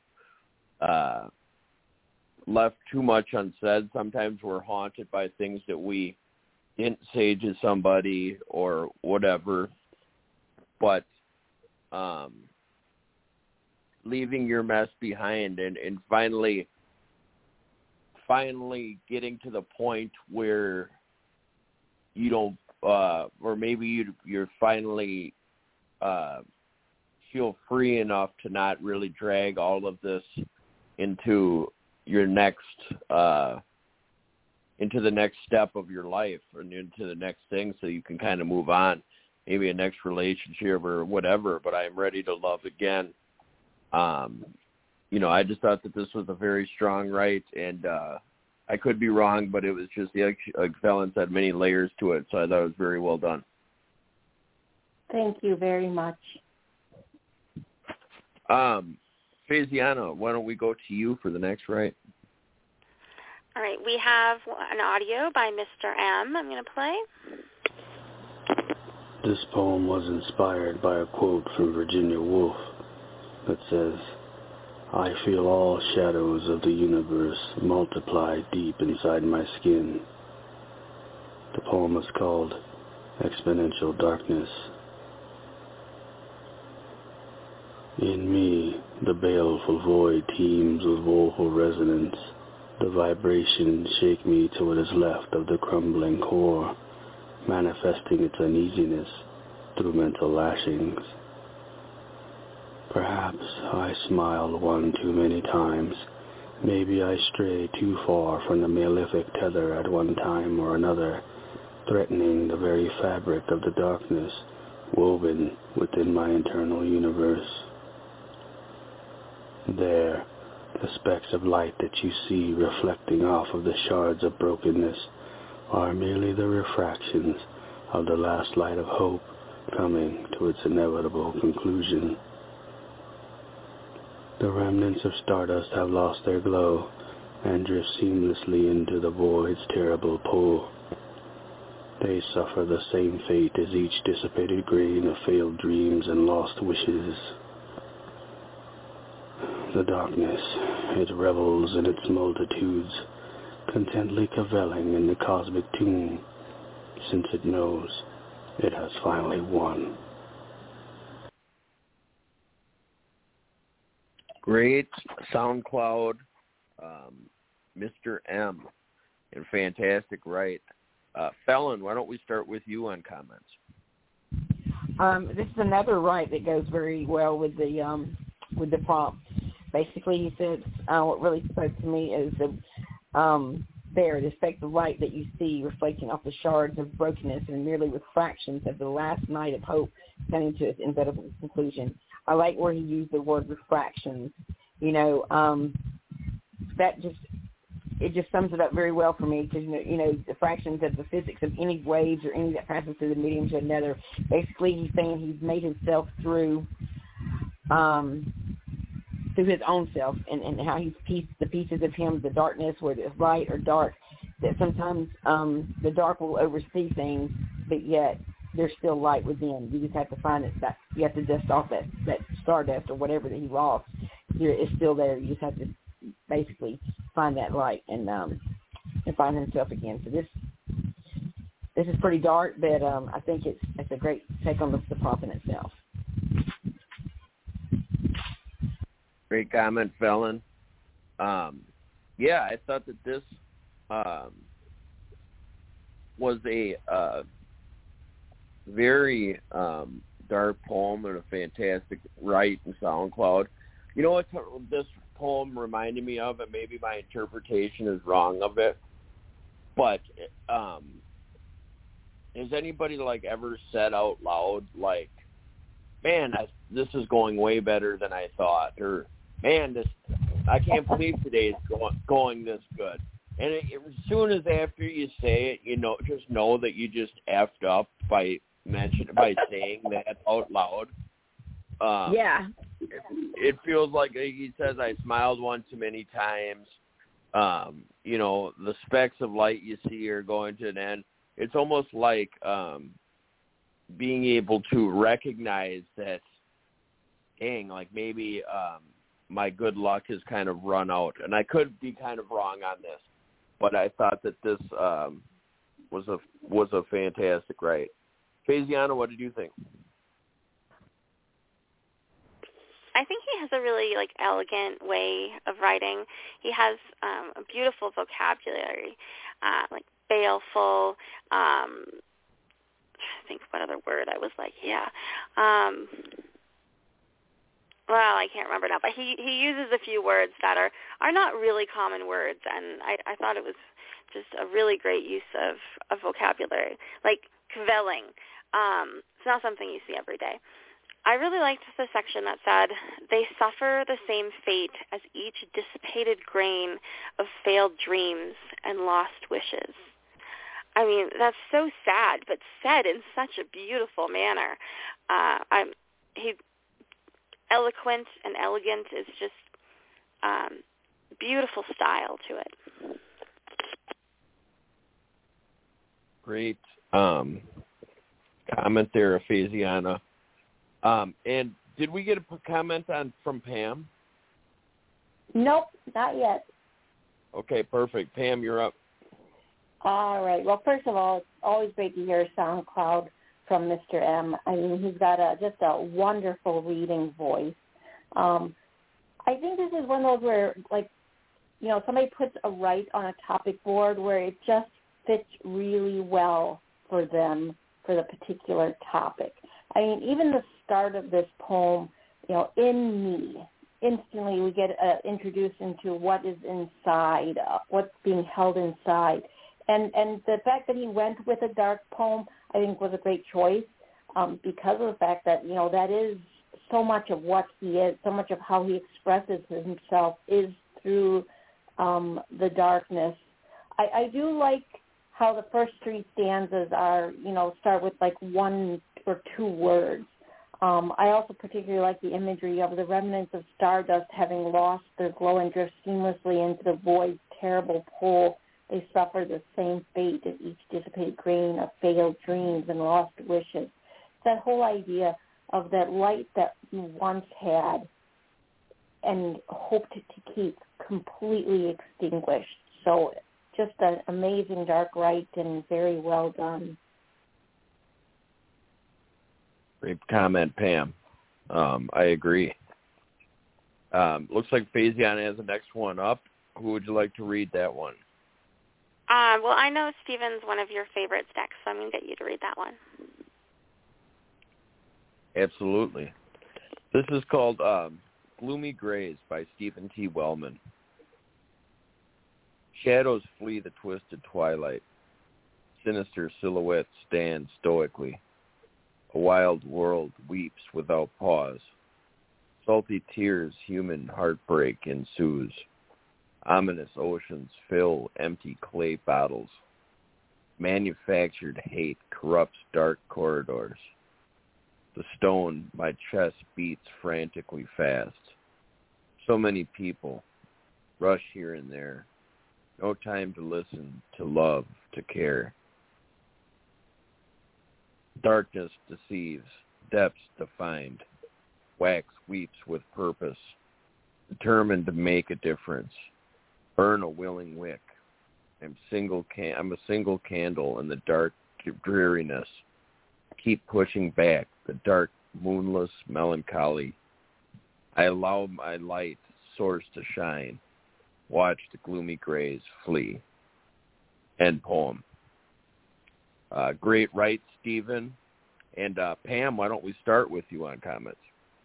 Left too much unsaid. Sometimes we're haunted by things that we didn't say to somebody or whatever. But leaving your mess behind and finally getting to the point where you don't, or maybe you're finally feel free enough to not really drag all of this into your next, into the next step of your life, or into the next thing, so you can kind of move on, maybe a next relationship or whatever. But I'm ready to love again. I just thought that this was a very strong write, and I could be wrong, but it was just, like Fallon said, many layers to it, so I thought it was very well done. Thank you very much. Faisiana, why don't we go to you for the next write? All right, we have an audio by Mr. M. I'm going to play. This poem was inspired by a quote from Virginia Woolf that says, "I feel all shadows of the universe multiply deep inside my skin." The poem is called Exponential Darkness. In me, the baleful void teems with woeful resonance. The vibrations shake me to what is left of the crumbling core, manifesting its uneasiness through mental lashings. Perhaps I smiled one too many times. Maybe I strayed too far from the malefic tether at one time or another, threatening the very fabric of the darkness woven within my internal universe. There, the specks of light that you see reflecting off of the shards of brokenness are merely the refractions of the last light of hope coming to its inevitable conclusion. The remnants of stardust have lost their glow and drift seamlessly into the void's terrible pull. They suffer the same fate as each dissipated grain of failed dreams and lost wishes. The darkness, it revels in its multitudes, contently cavelling in the cosmic tune, since it knows it has finally won. Great SoundCloud, Mr. M, and fantastic right. Felon, why don't we start with you on comments? This is another right that goes very well with the prompt. Basically, he said what really spoke to me is the spectral light that you see reflecting off the shards of brokenness and merely with fractions of the last night of hope coming to its inevitable conclusion. I like where he used the word refractions. That just sums it up very well for me, because the fractions of the physics of any waves or any that passes through the medium to another. Basically, he's saying he's made himself through his own self, and how he's pieced the pieces of him, the darkness, whether it's light or dark, that sometimes the dark will oversee things, but yet there's still light within. You just have to find it. That you have to dust off that stardust or whatever that he lost. It's still there. You just have to basically find that light and find himself again. So this is pretty dark, but I think it's a great take on the prompt in itself. Great comment, Felon. I thought that this was a very dark poem and a fantastic write in SoundCloud. You know what this poem reminded me of, and maybe my interpretation is wrong of it, but has anybody ever said out loud, man, this is going way better than I thought, or man, I can't believe today is going this good. And as soon as after you say it, just know that you just effed up by saying that out loud. Yeah. It feels like he says, I smiled one too many times. The specks of light you see are going to an end. It's almost like being able to recognize that, dang, maybe my good luck has kind of run out. And I could be kind of wrong on this, but I thought that this was a fantastic write. Faziana, what did you think? I think he has a really elegant way of writing. He has a beautiful vocabulary, baleful. I think what other word I was well, I can't remember now, but he uses a few words that are not really common words, and I thought it was just a really great use of vocabulary, cavelling. It's not something you see every day. I really liked the section that said, they suffer the same fate as each dissipated grain of failed dreams and lost wishes. I mean, that's so sad, but said in such a beautiful manner. He's eloquent and elegant is just beautiful style to it. Great comment there, Faziana. And did we get a comment from Pam? Nope, not yet. Okay, perfect. Pam, you're up. All right. Well, first of all, it's always great to hear SoundCloud from Mr. M. I mean, he's got just a wonderful reading voice. I think this is one of those where, somebody puts a write on a topic board where it just fits really well for them for the particular topic. I mean, even the start of this poem, in me, instantly we get introduced into what is inside, what's being held inside. And the fact that he went with a dark poem, I think, was a great choice because of the fact that, that is so much of what he is, so much of how he expresses himself is through the darkness. I do like how the first three stanzas are, start with one for 2 words. I also particularly like the imagery of the remnants of stardust having lost their glow and drift seamlessly into the void's terrible pull. They suffer the same fate as each dissipated grain of failed dreams and lost wishes. That whole idea of that light that you once had and hoped to keep completely extinguished. So just an amazing dark rite and very well done. Great comment, Pam. I agree. Looks like Phasiana has the next one up. Who would you like to read that one? Well, I know Stephen's one of your favorites next, so I'm going to get you to read that one. Absolutely. This is called Gloomy Grays by Stephen T. Wellman. Shadows flee the twisted twilight. Sinister silhouettes stand stoically. A wild world weeps without pause. Salty tears, human heartbreak ensues. Ominous oceans fill empty clay bottles. Manufactured hate corrupts dark corridors. The stone my chest beats frantically fast. So many people rush here and there. No time to listen, to love, to care. Darkness deceives, depths defined. Wax weeps with purpose, determined to make a difference. Burn a willing wick. I'm a single candle in the dark dreariness. Keep pushing back the dark, moonless melancholy. I allow my light source to shine. Watch the gloomy grays flee. End poem. Great right, Stephen. And Pam, why don't we start with you on comments?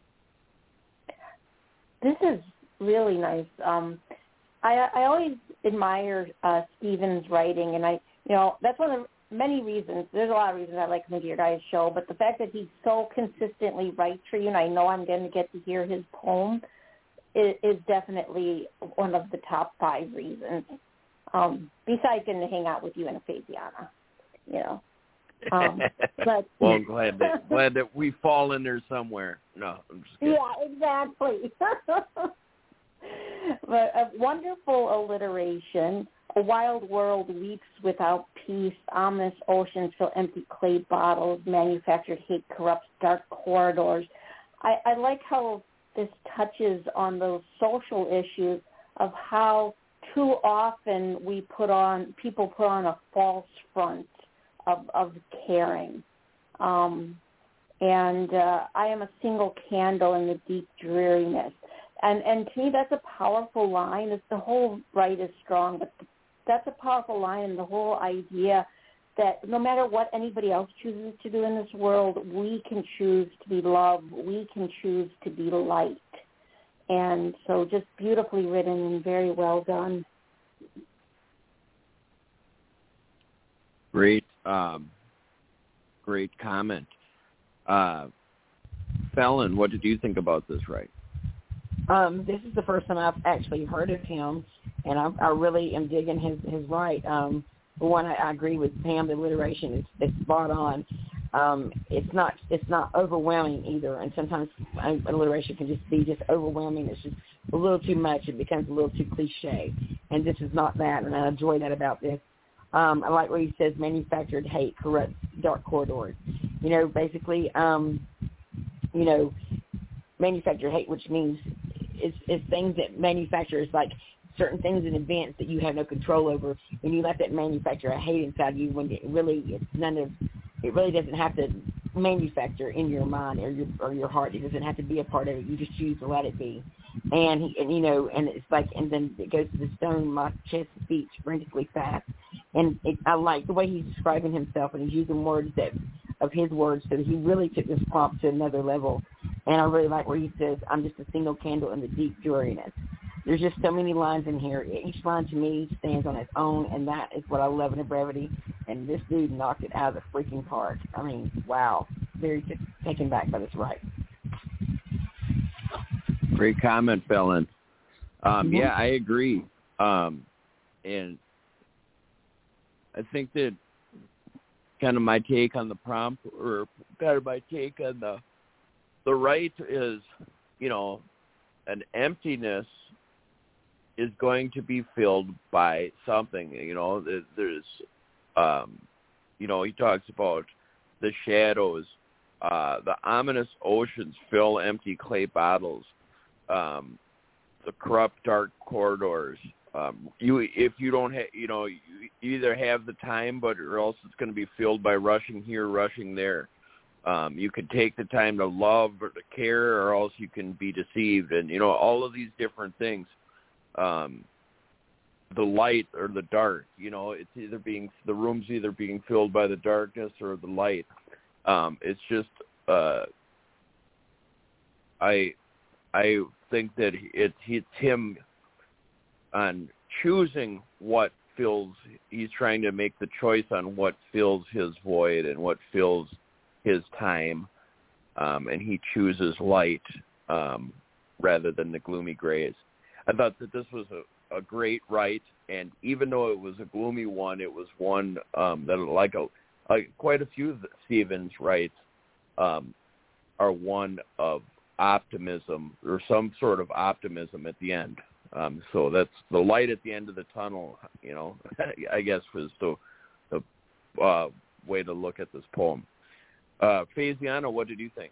This is really nice. I always admire Stephen's writing, and that's one of the many reasons. There's a lot of reasons I like coming to your guys' show, but the fact that he so consistently writes for you, and I know I'm going to get to hear his poem, is definitely one of the top 5 reasons. Besides getting to hang out with you in a Phasiana, But well, I'm glad that we fall in there somewhere. No, I'm just kidding. Yeah, exactly. But a wonderful alliteration. A wild world weeps without peace. Ominous oceans fill empty clay bottles. Manufactured hate corrupts dark corridors. I like how this touches on those social issues of how too often people put on a false front of caring. And I am a single candle in the deep dreariness. And to me, that's a powerful line. The whole right is strong, but that's a powerful line, and the whole idea that no matter what anybody else chooses to do in this world, we can choose to be love. We can choose to be light. And so just beautifully written and very well done. Great. Great comment. Fallon, what did you think about this, right? This is the first time I've actually heard of him, and I really am digging his right. For one, I agree with Pam. The alliteration is spot on. It's not overwhelming either, and sometimes alliteration can just be overwhelming. It's just a little too much. It becomes a little too cliche, and this is not that, and I enjoy that about this. I like where he says manufactured hate corrupts dark corridors. Basically, manufactured hate, which means it's things that manufacturers like certain things in advance that you have no control over. When you let that manufacture a hate inside you, when it really doesn't have to manufacture in your mind or your heart. It doesn't have to be a part of it. You just choose to let it be. And it's like, and then it goes to the stone, my chest beats frantically fast. And I like the way he's describing himself, and he's using words of his words, so that he really took this prompt to another level. And I really like where he says, I'm just a single candle in the deep dreariness. There's just so many lines in here. Each line to me stands on its own, and that is what I love in a brevity. And this dude knocked it out of the freaking park. I mean, wow. Very taken back by this right. Great comment, Fallon. Yeah, I agree. And I think that kind of my take on the prompt, or kind of my take on the right is, an emptiness is going to be filled by something. There's, he talks about the shadows, the ominous oceans fill empty clay bottles, the corrupt dark corridors. If you don't have, you either have the time, or else it's going to be filled by rushing here, rushing there. You can take the time to love or to care, or else you can be deceived, and all of these different things. The light or the dark, it's either the room's either being filled by the darkness or the light. It's just, I think that it's him on choosing what fills. He's trying to make the choice on what fills his void and what fills his time, and he chooses light rather than the gloomy grays. I thought that this was a great write, and even though it was a gloomy one, it was one that, like quite a few of Stephen's writes, are one of optimism, or some sort of optimism at the end. So that's the light at the end of the tunnel, I guess was the way to look at this poem. Faisiana, what did you think?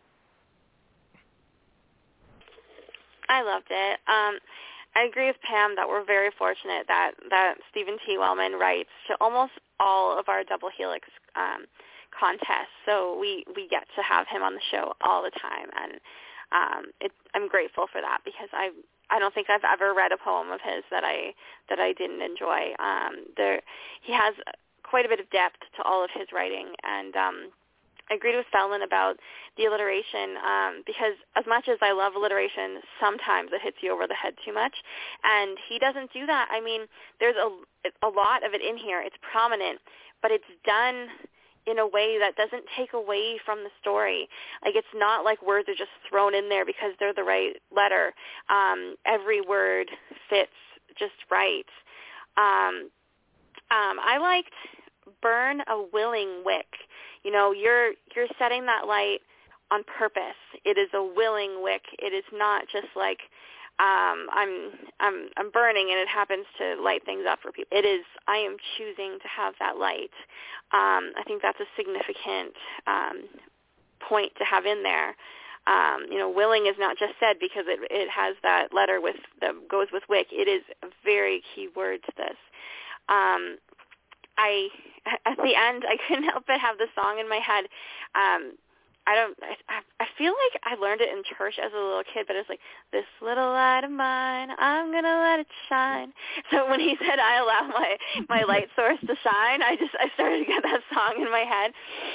I loved it. I agree with Pam that we're very fortunate that Stephen T. Wellman writes to almost all of our Double Helix contests, so we get to have him on the show all the time, and I'm grateful for that, because I don't think I've ever read a poem of his that I didn't enjoy. He has quite a bit of depth to all of his writing, and I agreed with Felon about the alliteration, because as much as I love alliteration, sometimes it hits you over the head too much, and he doesn't do that. I mean, there's a lot of it in here. It's prominent, but it's done in a way that doesn't take away from the story. Like, it's not like words are just thrown in there because they're the right letter. Every word fits just right. I liked burn a willing wick. You're setting that light on purpose. It is a willing wick. It is not just like I'm burning and it happens to light things up for people. It is, I am choosing to have that light. I think that's a significant point to have in there. Willing is not just said because it has that letter that goes with wick. It is a very key word to this. At the end, I couldn't help but have the song in my head. I feel like I learned it in church as a little kid, but it's like, this little light of mine, I'm going to let it shine. So when he said, I allow my light source to shine, I started to get that song in my head.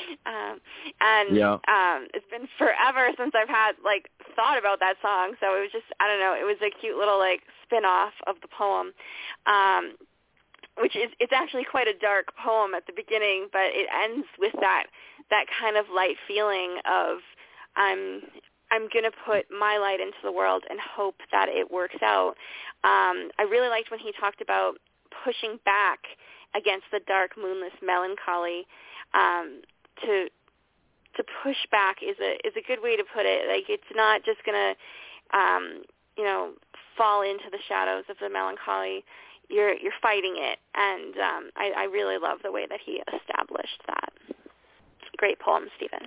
It's been forever since I've thought about that song. So it was just, I don't know, it was a cute little spin-off of the poem. Which is, it's actually quite a dark poem at the beginning, but it ends with that kind of light feeling of I'm going to put my light into the world and hope that it works out. I really liked when he talked about pushing back against the dark, moonless melancholy. To push back is a good way to put it. Like, it's not just going to fall into the shadows of the melancholy. You're fighting it, and I really love the way that he established that. Great poem, Stephen.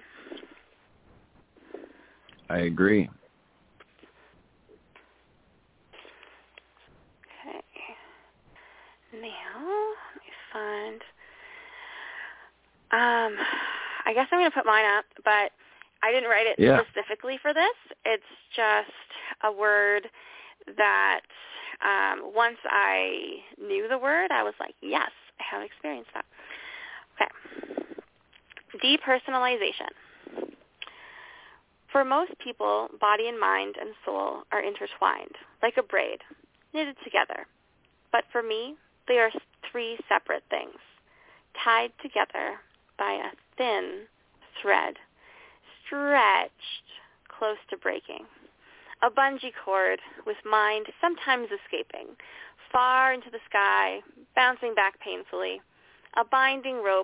I agree. Okay. Now, let me find. I guess I'm going to put mine up, but I didn't write it specifically for this. It's just a word that once I knew the word, I was like, yes, I have experienced that. Okay. Depersonalization. For most people, body and mind and soul are intertwined, like a braid, knitted together. But for me, they are three separate things, tied together by a thin thread, stretched close to breaking. A bungee cord with mind sometimes escaping, far into the sky, bouncing back painfully. A binding rope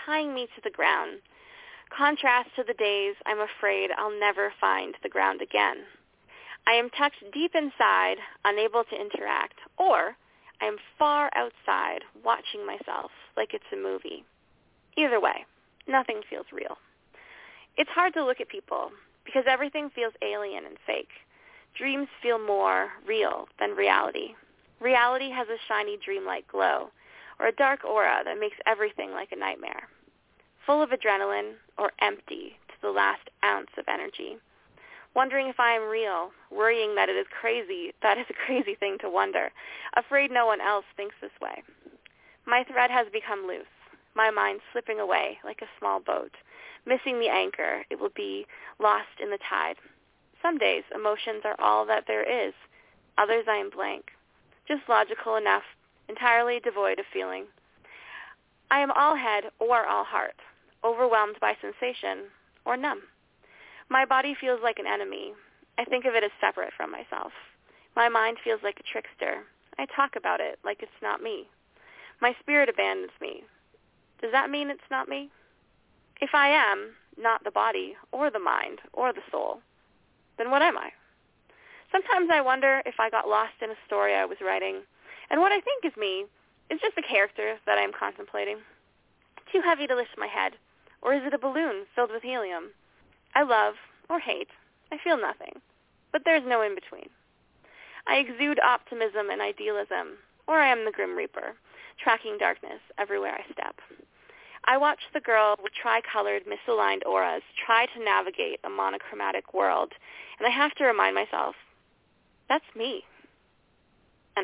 tying me to the ground. Contrast to the days I'm afraid I'll never find the ground again. I am tucked deep inside, unable to interact, or I am far outside, watching myself like it's a movie. Either way, nothing feels real. It's hard to look at people because everything feels alien and fake. Dreams feel more real than reality. Reality has a shiny dreamlike glow, or a dark aura that makes everything like a nightmare. Full of adrenaline or empty to the last ounce of energy. Wondering if I am real, worrying that it is crazy. That is a crazy thing to wonder. Afraid no one else thinks this way. My thread has become loose, my mind slipping away like a small boat. Missing the anchor, it will be lost in the tide. Some days, emotions are all that there is. Others I am blank. Just logical enough, entirely devoid of feeling. I am all head or all heart, overwhelmed by sensation or numb. My body feels like an enemy. I think of it as separate from myself. My mind feels like a trickster. I talk about it like it's not me. My spirit abandons me. Does that mean it's not me? If I am not the body or the mind or the soul, then what am I? Sometimes I wonder if I got lost in a story I was writing, and what I think is me is just a character that I am contemplating. Too heavy to lift my head, or is it a balloon filled with helium? I love or hate. I feel nothing, but there's no in between. I exude optimism and idealism, or I am the Grim Reaper, tracking darkness everywhere I step. I watch the girl with tri-colored, misaligned auras try to navigate a monochromatic world, and I have to remind myself, that's me. End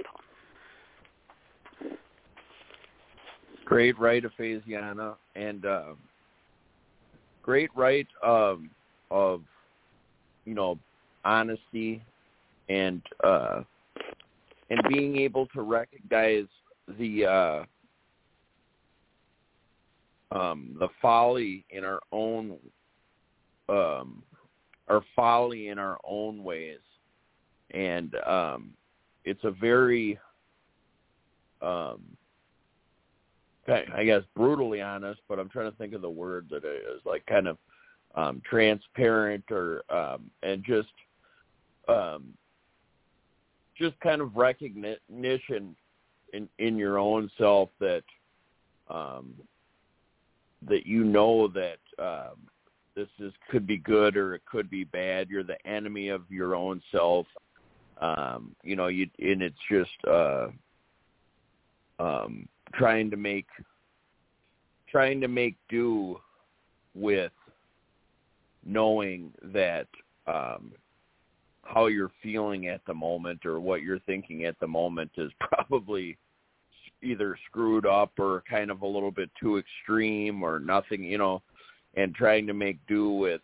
poem. Great write, Ephesiana, and great write of honesty and being able to recognize the folly in our own folly in our own ways, and it's a very I guess brutally honest, but I'm trying to think of the word that is like kind of transparent or and just kind of recognition in your own self that that that this could be good or it could be bad. You're the enemy of your own self. And it's just trying to make do with knowing that how you're feeling at the moment or what you're thinking at the moment is probably either screwed up or kind of a little bit too extreme or nothing, and trying to make do with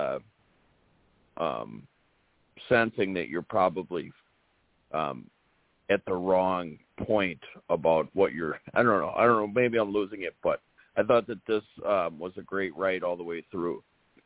sensing that you're probably at the wrong point about what you're, I don't know, maybe I'm losing it, but I thought that this was a great write all the way through.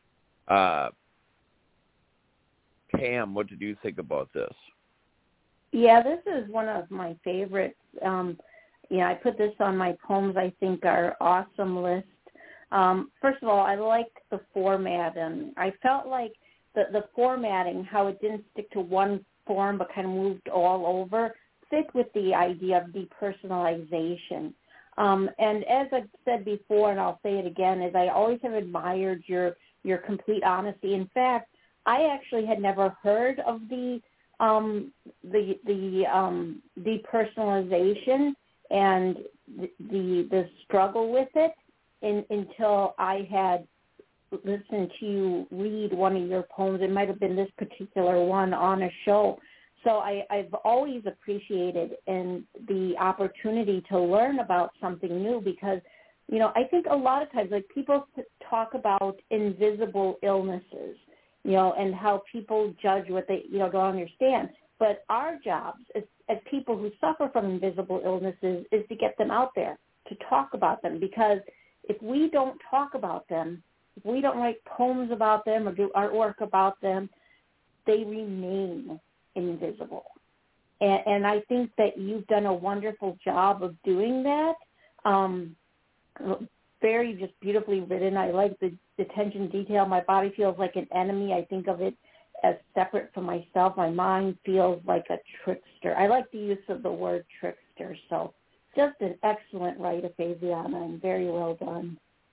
Pam, what did you think about this? Yeah, this is one of my favorites. I put this on my poems I think are awesome list. First of all, I like the format, and I felt like the formatting, how it didn't stick to one form but kind of moved all over, fit with the idea of depersonalization. And as I've said before, and I'll say it again, is I always have admired your complete honesty. In fact, I actually had never heard of the depersonalization and the struggle with it until I had listened to you read one of your poems. It might have been this particular one on a show. So I've always appreciated the opportunity to learn about something new because, I think a lot of times, like, people talk about invisible illnesses, and how people judge what they, don't understand. But our jobs as people who suffer from invisible illnesses is to get them out there, to talk about them, because if we don't talk about them, if we don't write poems about them or do artwork about them, they remain invisible. And I think that you've done a wonderful job of doing that. very just beautifully written. I like the attention to detail. My body feels like an enemy. I think of it as separate from myself. My mind feels like a trickster. I like the use of the word trickster. So just an excellent write, Aphaziana, and very well done.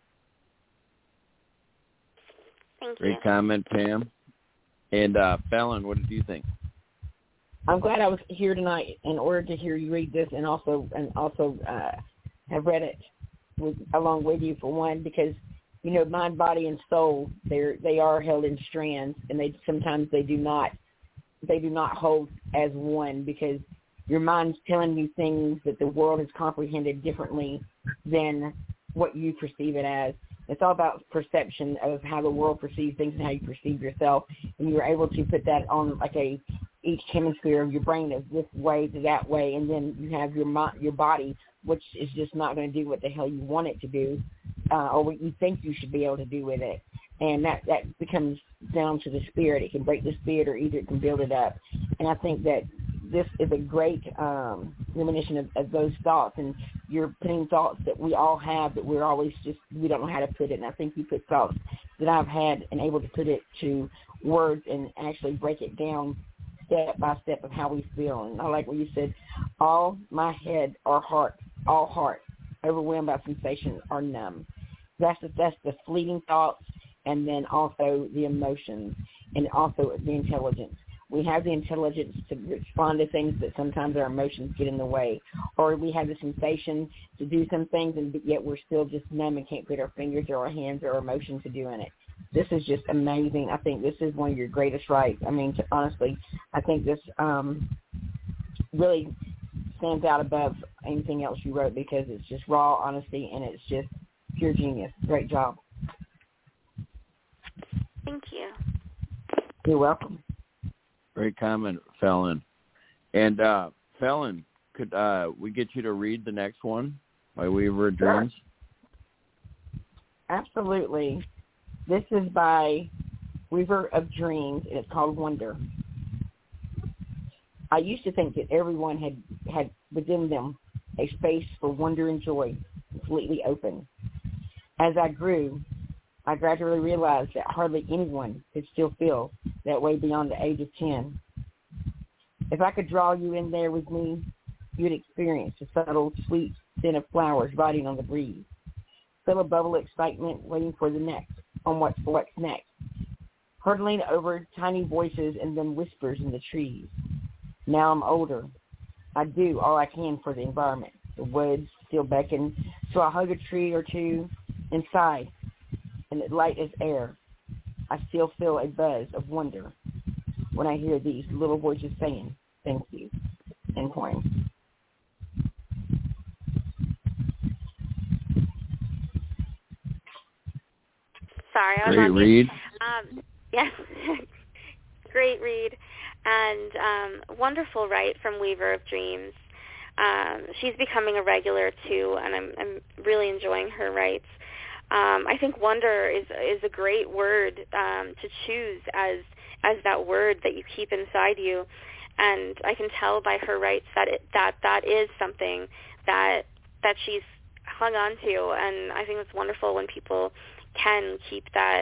Thank you. Great comment, Pam. And Fallon, what did you think? I'm glad I was here tonight in order to hear you read this, and also have read it along with you, for one, because mind, body, and soul, they are held in strands, and sometimes they do not hold as one, because your mind's telling you things that the world has comprehended differently than what you perceive it as. It's all about perception of how the world perceives things and how you perceive yourself, and you're able to put that on like each hemisphere of your brain is this way to that way, and then you have your body, which is just not going to do what the hell you want it to do, or what you think you should be able to do with it. And that becomes down to the spirit. It can break the spirit, or either it can build it up. And I think that this is a great premonition of those thoughts. And you're putting thoughts that we all have that we're always we don't know how to put it. And I think you put thoughts that I've had and able to put it to words and actually break it down step by step of how we feel. And I like what you said, all my head or heart, all heart, overwhelmed by sensation, are numb. That's the fleeting thoughts, and then also the emotions, and also the intelligence. We have the intelligence to respond to things, but sometimes our emotions get in the way. Or we have the sensation to do some things, and yet we're still just numb and can't put our fingers or our hands or our emotion to doing it. This is just amazing. I think this is one of your greatest writes. I mean, honestly, I think this really stands out above anything else you wrote, because it's just raw honesty, and it's just pure genius. Great job. Thank you. You're welcome. Great comment, Fallon. And Fallon, could we get you to read the next one by Weaver of Dreams? Sure. Absolutely. This is by Weaver of Dreams, and it's called Wonder. I used to think that everyone had within them a space for wonder and joy, completely open. As I grew, I gradually realized that hardly anyone could still feel that way beyond the age of 10. If I could draw you in there with me, you'd experience the subtle, sweet scent of flowers riding on the breeze. Feel a bubble of excitement waiting for the next, on what's next. Hurtling over tiny voices and then whispers in the trees. Now I'm older. I do all I can for the environment. The woods still beckon, so I hug a tree or two inside, and it's light as air. I still feel a buzz of wonder when I hear these little voices saying, thank you, and poem. Sorry, I was Great on read. Yes, great read, and wonderful write from Weaver of Dreams. She's becoming a regular too, and I'm really enjoying her writes. I think wonder is a great word to choose as that word that you keep inside you, and I can tell by her writes that is something that she's hung on to, and I think it's wonderful when people can keep that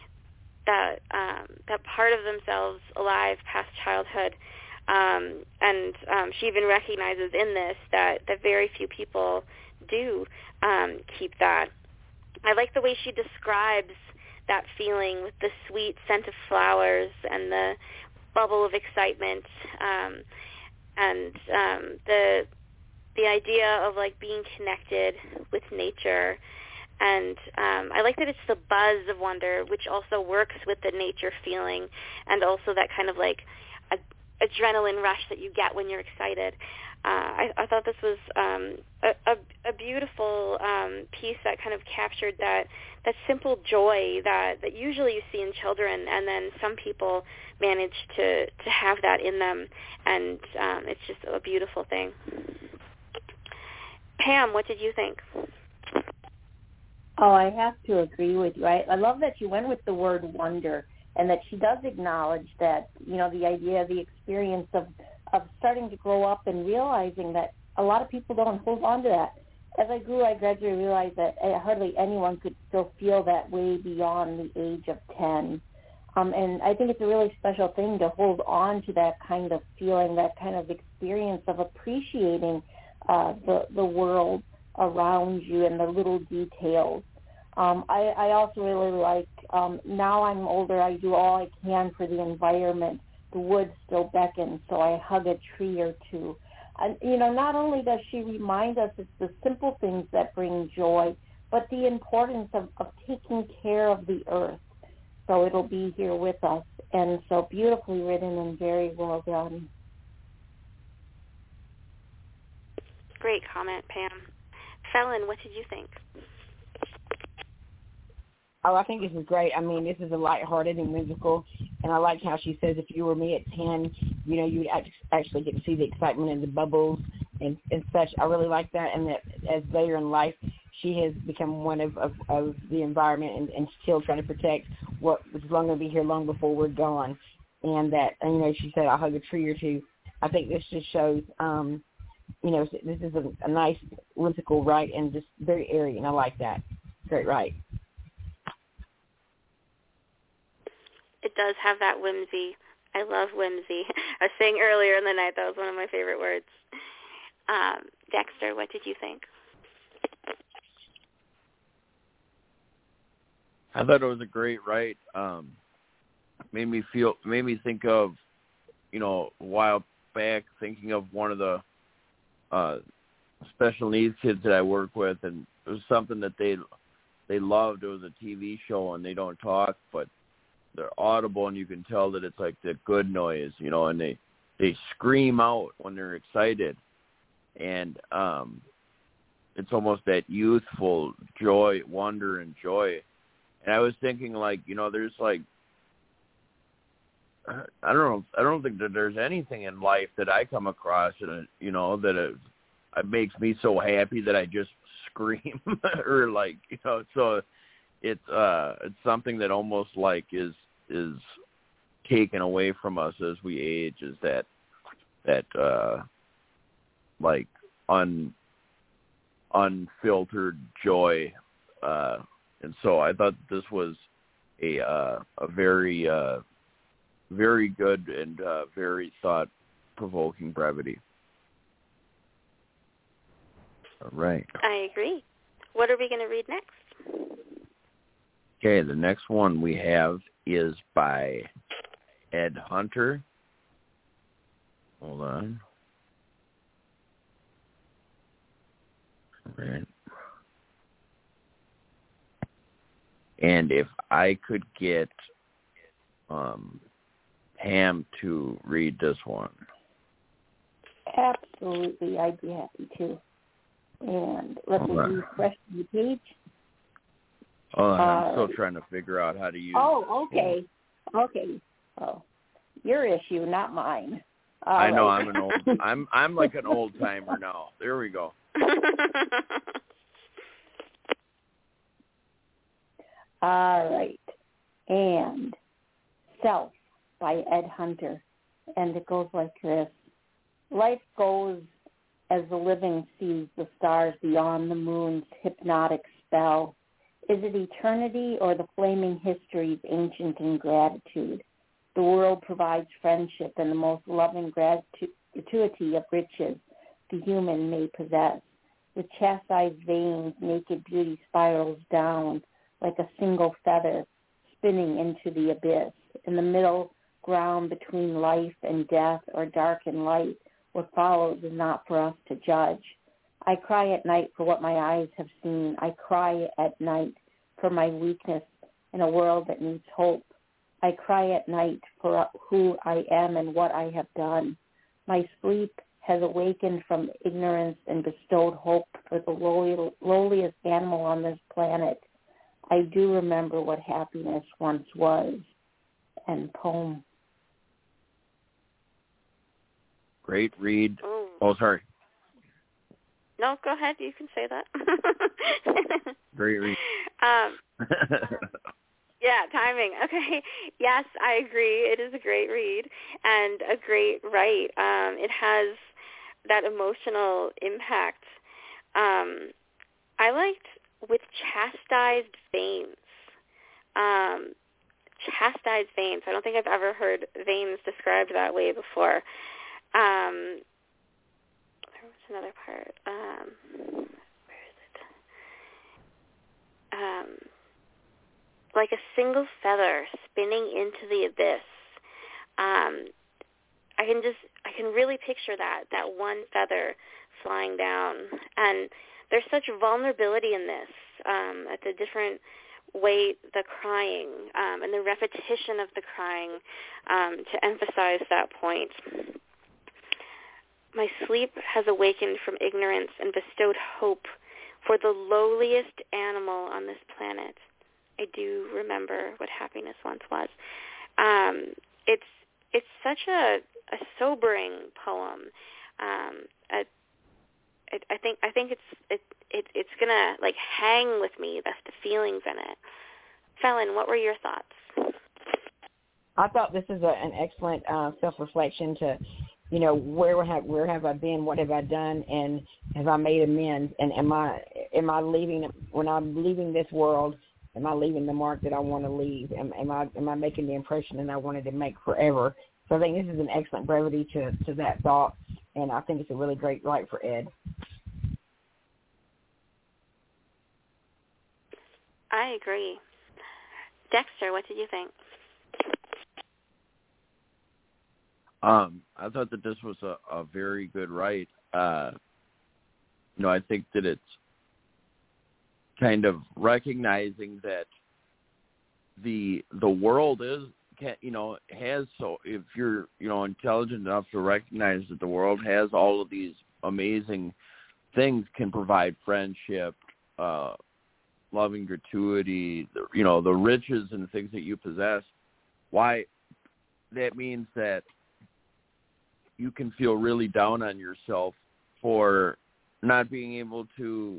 part of themselves alive past childhood. And she even recognizes in this that very few people do keep that. I like the way she describes that feeling with the sweet scent of flowers and the bubble of excitement, and the idea of like being connected with nature. And I like that it's the buzz of wonder, which also works with the nature feeling, and also that kind of like adrenaline rush that you get when you're excited. I thought this was a beautiful piece that kind of captured that simple joy that usually you see in children, and then some people manage to have that in them, and it's just a beautiful thing. Pam, what did you think? Oh, I have to agree with you. I love that you went with the word wonder, and that she does acknowledge that, the idea, the experience of starting to grow up and realizing that a lot of people don't hold on to that. as I grew, I gradually realized that hardly anyone could still feel that way beyond the age of 10. And I think it's a really special thing to hold on to that kind of feeling, that kind of experience of appreciating the world around you and the little details. I also really like, now I'm older, I do all I can for the environment. The woods still beckon, so I hug a tree or two. And, not only does she remind us it's the simple things that bring joy, but the importance of taking care of the earth. So it'll be here with us. And so beautifully written and very well done. Great comment, Pam. Felon, what did you think? Oh, I think this is great. I mean, this is a lighthearted and whimsical, and I like how she says if you were me at 10, you'd actually get to see the excitement and the bubbles and such. I really like that, and that as later in life, she has become one of the environment and still trying to protect what is going to be here long before we're gone. And that, she said, I'll hug a tree or two. I think this just shows, this is a nice whimsical write and just very airy, and I like that. Great write. It does have that whimsy. I love whimsy. I was saying earlier in the night that was one of my favorite words. Dexter, what did you think? I thought it was a great write. Made me think of, a while back, thinking of one of the special needs kids that I work with, and it was something that they loved. It was a TV show, and they don't talk, but they're audible, and you can tell that it's like the good noise, and they scream out when they're excited, and it's almost that youthful joy, wonder, and joy. And I was thinking, there's I don't think that there's anything in life that I come across, that it makes me so happy that I just scream or so. It's something that almost is taken away from us as we age, is that unfiltered joy, and so I thought this was a very very good and very thought-provoking brevity. All right. I agree. What are we going to read next? Okay, the next one we have is by Ed Hunter. Hold on. All right. And if I could get Pam to read this one. Absolutely, I'd be happy to. And let me refresh the page. I'm still trying to figure out how to use. Oh, okay. Okay. Oh, your issue, not mine. I know. Right. I'm like an old timer now. There we go. All right. And Self by Ed Hunter. And it goes like this. Life goes as the living sees the stars beyond the moon's hypnotic spell. Is it eternity or the flaming histories ancient in gratitude? The world provides friendship and the most loving gratuity of riches the human may possess. With chastised veins, naked beauty spirals down like a single feather spinning into the abyss. In the middle ground between life and death or dark and light, what follows is not for us to judge. I cry at night for what my eyes have seen. I cry at night for my weakness in a world that needs hope. I cry at night for who I am and what I have done. My sleep has awakened from ignorance and bestowed hope for the lowliest animal on this planet. I do remember what happiness once was. End poem. Great read. Oh, sorry. No, go ahead. You can say that. Great read. Yeah, timing. Okay. Yes, I agree. It is a great read and a great write. It has that emotional impact. I liked with chastised veins. Chastised veins. I don't think I've ever heard veins described that way before. There was another part. Where is it? Like a single feather spinning into the abyss. I can really picture that one feather flying down. And there's such vulnerability in this, at the different way the crying, and the repetition of the crying, to emphasize that point. My sleep has awakened from ignorance and bestowed hope for the lowliest animal on this planet. I do remember what happiness once was. It's such a sobering poem. I think it's gonna like hang with me. That's the feelings in it. Felon, what were your thoughts? I thought this is an excellent self-reflection to, where have I been, what have I done, and have I made amends? And am I leaving, when I'm leaving this world, am I leaving the mark that I want to leave? Am I making the impression that I wanted to make forever? So I think this is an excellent brevity to that thought, and I think it's a really great write for Ed. I agree. Dexter, what did you think? I thought that this was a very good write. I think that it's kind of recognizing that the world has, so if you're intelligent enough to recognize that the world has all of these amazing things, can provide friendship, loving gratuity, the riches and the things that you possess, why that means that you can feel really down on yourself for not being able to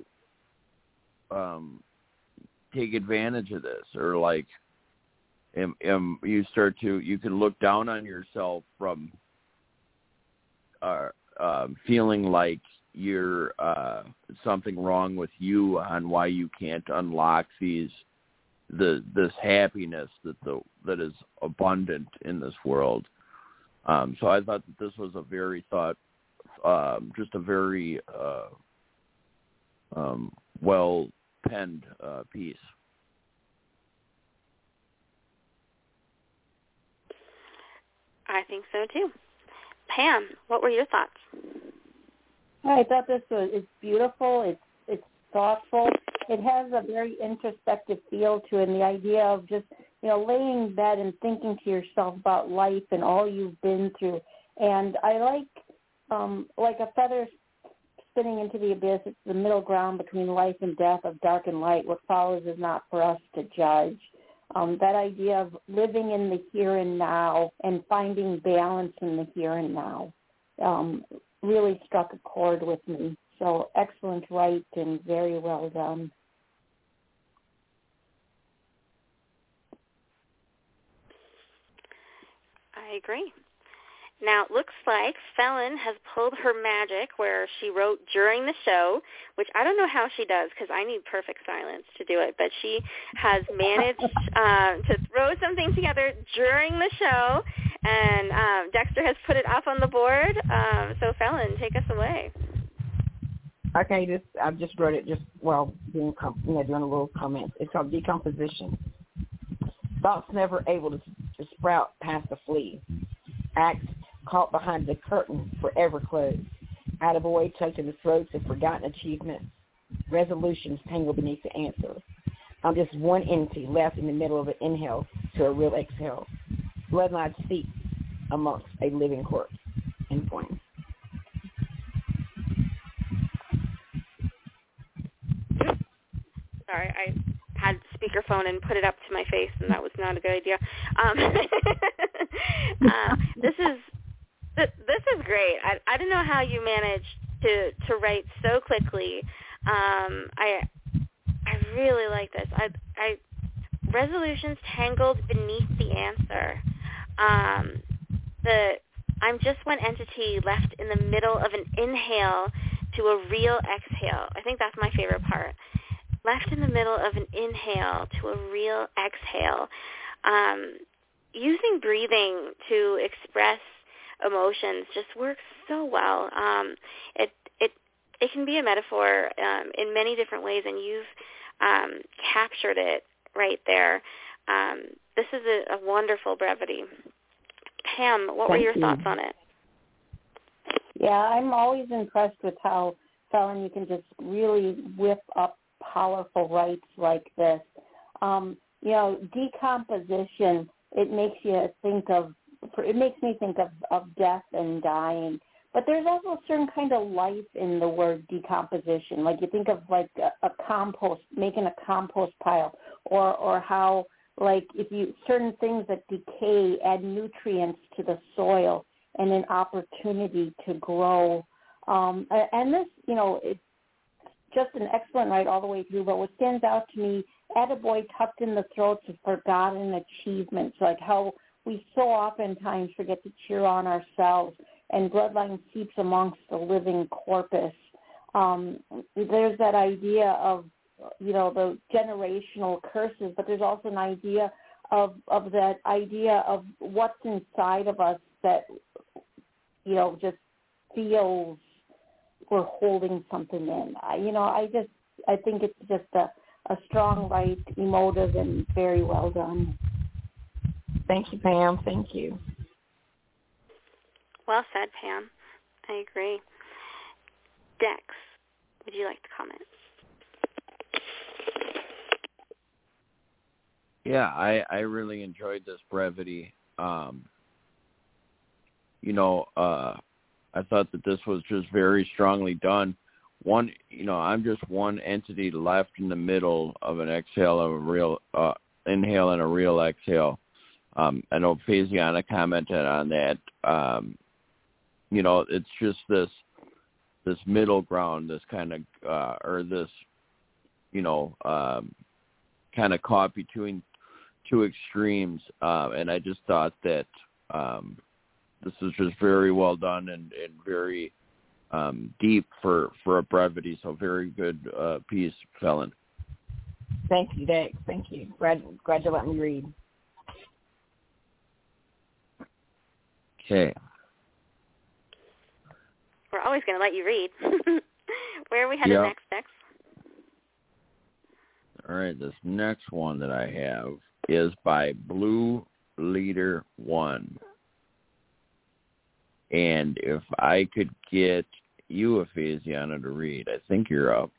take advantage of this, or like you can look down on yourself from feeling like you're something wrong with you on why you can't unlock this happiness that is abundant in this world. So I thought that this was a very well penned piece. I think so too. Pam, what were your thoughts? I thought this is beautiful. It's thoughtful. It has a very introspective feel to it, and the idea of just laying in bed and thinking to yourself about life and all you've been through. And I like a feather spinning into the abyss. It's the middle ground between life and death, of dark and light. What follows is not for us to judge. That idea of living in the here and now and finding balance in the here and now really struck a chord with me. So excellent write and very well done. I agree. Now, it looks like Felon has pulled her magic where she wrote during the show, which I don't know how she does because I need perfect silence to do it, but she has managed to throw something together during the show, and Dexter has put it up on the board. So, Felon, take us away. Okay, I just wrote it doing a little comment. It's called Decomposition. Thoughts never able to sprout past the flea. Acts caught behind the curtain, forever closed. Attaboy tucked in the throats of forgotten achievements. Resolutions tangled beneath the answer. I'm just one entity left in the middle of an inhale to a real exhale. Bloodlines seep amongst a living corpse. End point. Sorry, I had speakerphone and put it up to my face, and that was not a good idea. This is great. I don't know how you managed to write so quickly. I really like this. Resolutions tangled beneath the answer. I'm just one entity left in the middle of an inhale to a real exhale. I think that's my favorite part. Left in the middle of an inhale to a real exhale. Using breathing to express emotions just works so well. It can be a metaphor in many different ways, and you've captured it right there. This is a wonderful brevity. Pam, what were your thoughts on it? Yeah, I'm always impressed with how, Felon, you can just really whip up powerful rights like this. Decomposition, it makes me think of death and dying. But there's also a certain kind of life in the word decomposition. Like you think of like a compost, making a compost pile, or how like certain things that decay add nutrients to the soil and an opportunity to grow. And this, it's just an excellent rite all the way through. But what stands out to me, attaboy tucked in the throats of forgotten achievements, like how we so oftentimes forget to cheer on ourselves, and bloodline seeps amongst the living corpus. There's that idea of, the generational curses, but there's also an idea of that idea of what's inside of us that, just feels we're holding something in. I think it's just a strong rite, emotive, and very well done. Thank you, Pam. Thank you. Well said, Pam. I agree. Dex, would you like to comment? Yeah, I really enjoyed this brevity. I thought that this was just very strongly done. I'm just one entity left in the middle of an exhale, of a real inhale and a real exhale. I know Phasiana commented on that. It's just this middle ground, this kind of, kind of caught between two extremes. And I just thought that this is just very well done and very deep for a brevity. So very good piece, Felon. Thank you, Dex. Thank you. Glad you let me read. Okay. We're always going to let you read. Where are we headed next, Dex? All right, this next one that I have is by Blue Leader 1. And if I could get you, Phasiana, to read, I think you're up.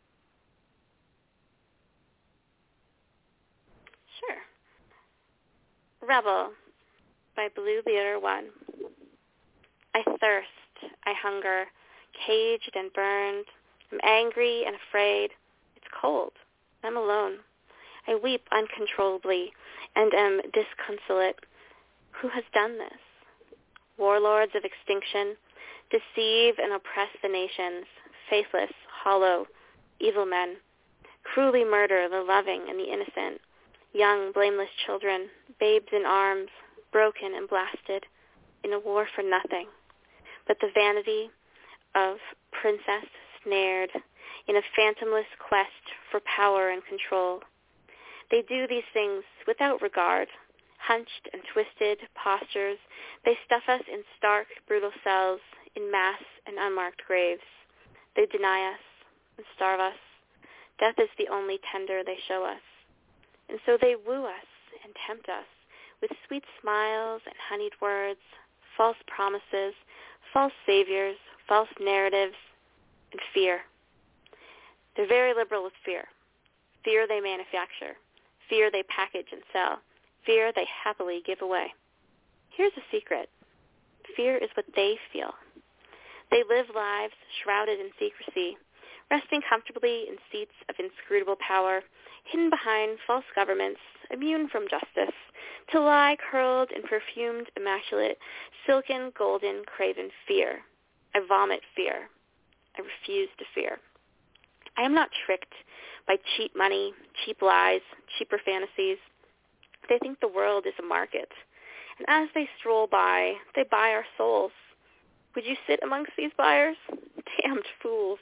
Sure. Rebel by Blue Leader 1. I thirst, I hunger, caged and burned. I'm angry and afraid. It's cold. I'm alone. I weep uncontrollably and am disconsolate. Who has done this? Warlords of extinction deceive and oppress the nations, faithless, hollow, evil men. Cruelly murder the loving and the innocent, young, blameless children, babes in arms, broken and blasted, in a war for nothing, but the vanity of princess snared in a phantomless quest for power and control. They do these things without regard. Hunched and twisted postures, they stuff us in stark, brutal cells, in mass and unmarked graves. They deny us and starve us. Death is the only tender they show us. And so they woo us and tempt us with sweet smiles and honeyed words, false promises, false saviors, false narratives, and fear. They're very liberal with fear. Fear they manufacture. Fear they package and sell. Fear they happily give away. Here's a secret. Fear is what they feel. They live lives shrouded in secrecy, resting comfortably in seats of inscrutable power, hidden behind false governments, immune from justice, to lie curled in perfumed, immaculate, silken, golden, craven fear. I vomit fear. I refuse to fear. I am not tricked by cheap money, cheap lies, cheaper fantasies. They think the world is a market, and as they stroll by, they buy our souls. Would you sit amongst these buyers? Damned fools.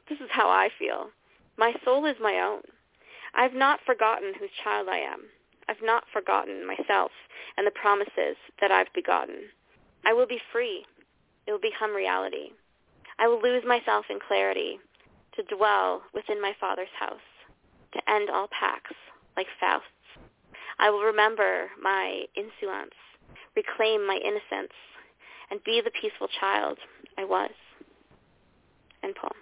This is how I feel. My soul is my own. I've not forgotten whose child I am. I've not forgotten myself and the promises that I've begotten. I will be free. It will become reality. I will lose myself in clarity to dwell within my Father's house, to end all pacts like Faust's. I will remember my insolence, reclaim my innocence, and be the peaceful child I was. End poem.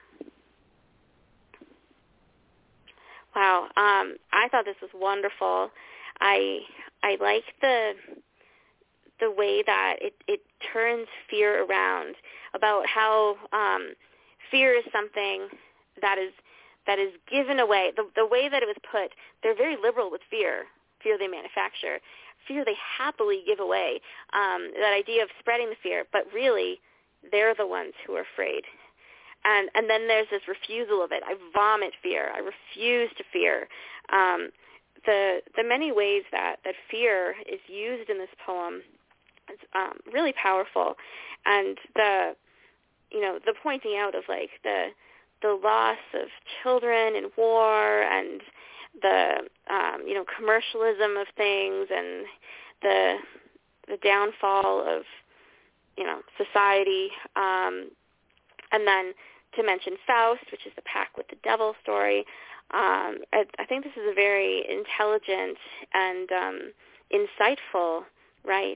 Wow, I thought this was wonderful. I like the way that it turns fear around, about how fear is something that is given away. The way that it was put, they're very liberal with fear they manufacture, fear they happily give away, that idea of spreading the fear, but really they're the ones who are afraid. And then there's this refusal of it. I vomit fear. I refuse to fear. The many ways that fear is used in this poem is really powerful, and the pointing out of like the loss of children in war, and the commercialism of things, and the downfall of society, and then to mention Faust, which is the pact with the devil story. I think this is a very intelligent and insightful, right?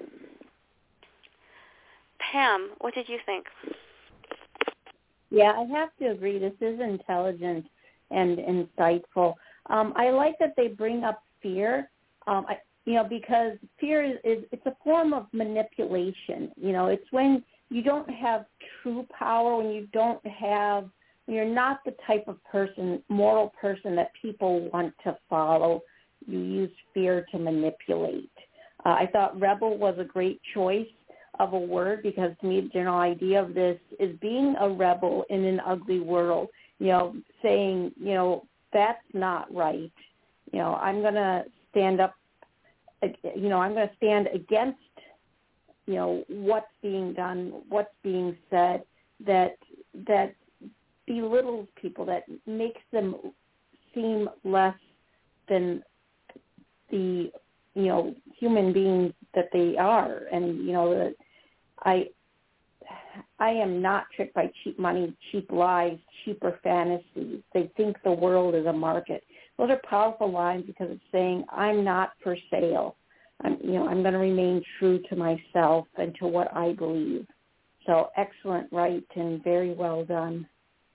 Pam, what did you think? Yeah, I have to agree. This is intelligent and insightful. I like that they bring up fear, because fear is it's a form of manipulation. It's when you don't have true power, when you're not the type of moral person that people want to follow. You use fear to manipulate. I thought rebel was a great choice of a word, because to me the general idea of this is being a rebel in an ugly world, saying, that's not right. I'm going to stand up, I'm going to stand against, what's being done, what's being said, that belittles people, that makes them seem less than the, human beings that they are. And, that I am not tricked by cheap money, cheap lies, cheaper fantasies. They think the world is a market. Those are powerful lines, because it's saying I'm not for sale. I'm going to remain true to myself and to what I believe. So excellent, right, and very well done.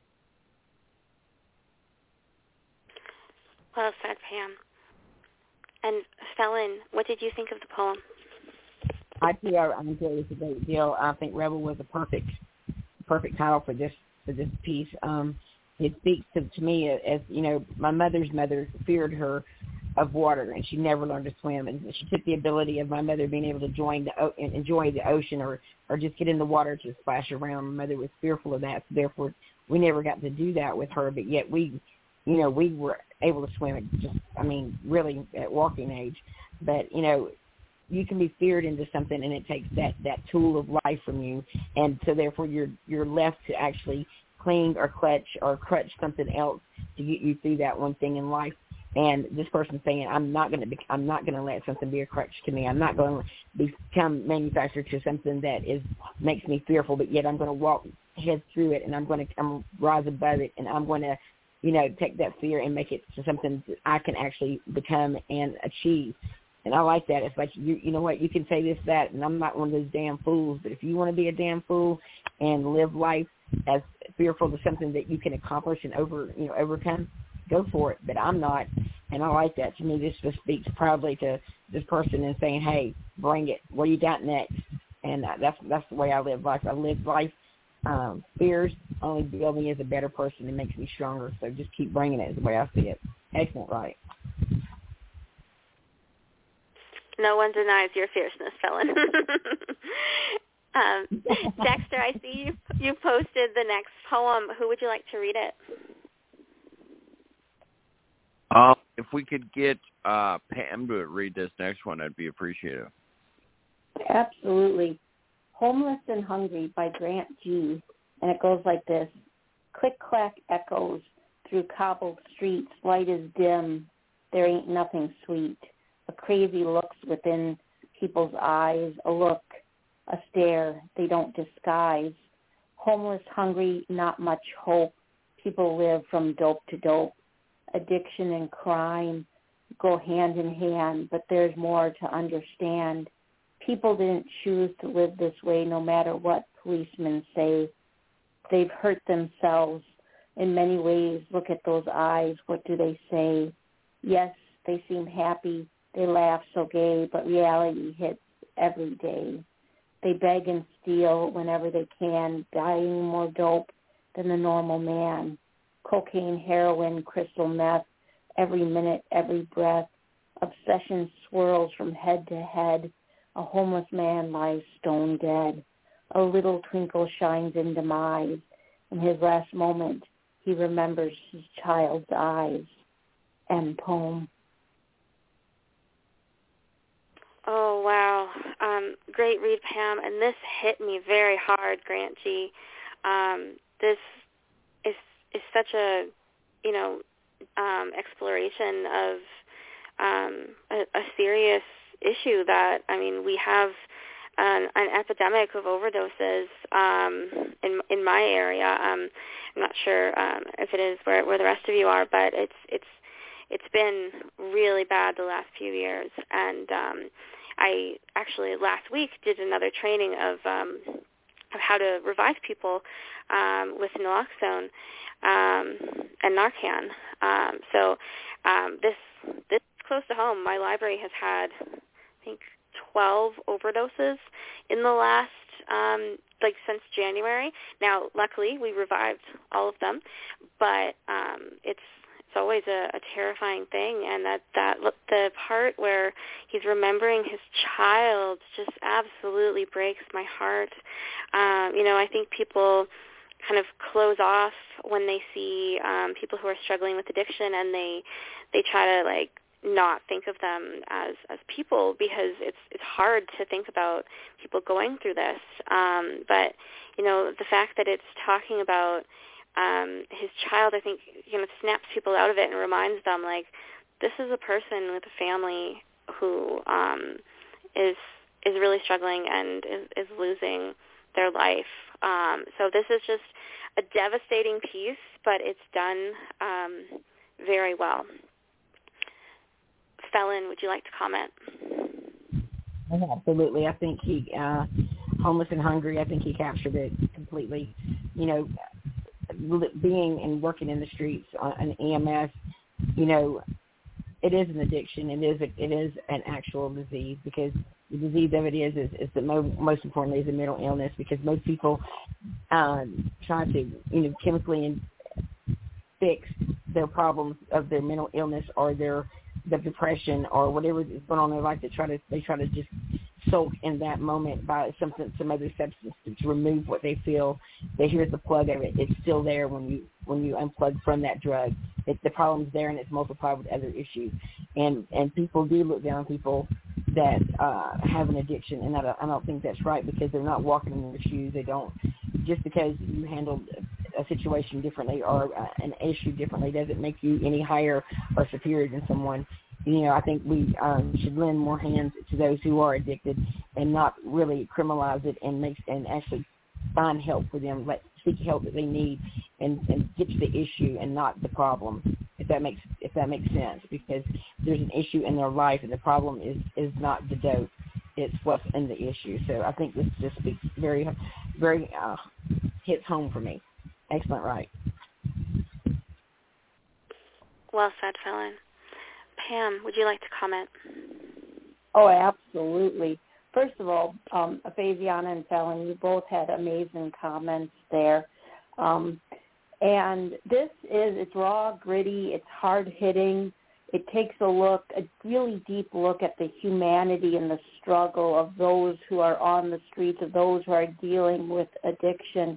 Well said, Pam. And Felon, what did you think of the poem? I enjoyed this a great deal. I think Rebel was a perfect title for this piece. It speaks to me as my mother's mother feared her of water, and she never learned to swim, and she took the ability of my mother being able to enjoy the ocean or just get in the water to splash around. My mother was fearful of that, so therefore we never got to do that with her. But yet we were able to swim really at walking age. But you can be feared into something, and it takes that tool of life from you, and so therefore you're left to actually cling or crutch something else to get you through that one thing in life. And this person's saying, I'm not going to let something be a crutch to me. I'm not going to become manufactured to something that makes me fearful, but yet I'm going to walk head through it, and I'm rise above it, and I'm going to, take that fear and make it to something that I can actually become and achieve. And I like that. It's like, you know what, you can say this, that, and I'm not one of those damn fools, but if you want to be a damn fool and live life as fearful of something that you can accomplish and overcome, go for it. But I'm not, and I like that. To me, this just speaks proudly to this person and saying, hey, bring it. What do you got next? And that's the way I live life. I live life. Fears only build me as a better person and makes me stronger. So just keep bringing it is the way I see it. Excellent, right? No one denies your fierceness, Felon. Dexter, I see you posted the next poem. Who would you like to read it? If we could get Pam to read this next one, I'd be appreciative. Absolutely. Homeless and Hungry by Grant G. And it goes like this. Click-clack echoes through cobbled streets, light is dim, there ain't nothing sweet. A crazy looks within people's eyes, a look, a stare they don't disguise. Homeless, hungry, not much hope. People live from dope to dope. Addiction and crime go hand in hand, but there's more to understand. People didn't choose to live this way no matter what policemen say. They've hurt themselves in many ways. Look at those eyes. What do they say? Yes, they seem happy. They laugh so gay, but reality hits every day. They beg and steal whenever they can, buying more dope than the normal man. Cocaine, heroin, crystal meth, every minute, every breath. Obsession swirls from head to head. A homeless man lies stone dead. A little twinkle shines in demise. In his last moment, he remembers his child's eyes. End poem. Oh, wow. Great read, Pam. And this hit me very hard, Grant G. This is such a, exploration of a serious issue that, we have an epidemic of overdoses in my area. I'm not sure if it is where the rest of you are, but it's been really bad the last few years. And I actually last week did another training of how to revive people with naloxone and Narcan. So this close to home, my library has had, I think, 12 overdoses in the last, since January. Now, luckily, we revived all of them, but it's always a terrifying thing, and the part where he's remembering his child just absolutely breaks my heart. I think people kind of close off when they see people who are struggling with addiction, and they try to not think of them as people, because it's hard to think about people going through this. But the fact that it's talking about his child, I think, snaps people out of it and reminds them, this is a person with a family who is really struggling and is losing their life. So this is just a devastating piece, but it's done very well. Felon, would you like to comment? Absolutely. I think he, Homeless and Hungry, I think he captured it completely. Being and working in the streets on an EMS, it is an addiction. It is an actual disease, because the disease of it is the most importantly is a mental illness, because most people try to chemically fix their problems of their mental illness or the depression or whatever is going on in their life. They try to just soak in that moment by some other substance to remove what they feel. Here's the plug of it. It's still there when you unplug from that drug. The problem's there, and it's multiplied with other issues. And people do look down on people that have an addiction, and I don't think that's right, because they're not walking in their shoes. They don't. Just because you handled a situation differently or an issue differently doesn't make you any higher or superior than someone. I think we should lend more hands to those who are addicted and not really criminalize it and actually find help for them, seek help that they need, and get to the issue and not the problem. If that makes sense, because there's an issue in their life, and the problem is not the dope. It's what's in the issue. So I think this just speaks very, very hits home for me. Excellent, right? Well said, Felon. Pam, would you like to comment? Oh, absolutely. First of all, Fabiana and Felon, you both had amazing comments there. And it's raw, gritty, it's hard-hitting. It takes a really deep look at the humanity and the struggle of those who are on the streets, of those who are dealing with addiction.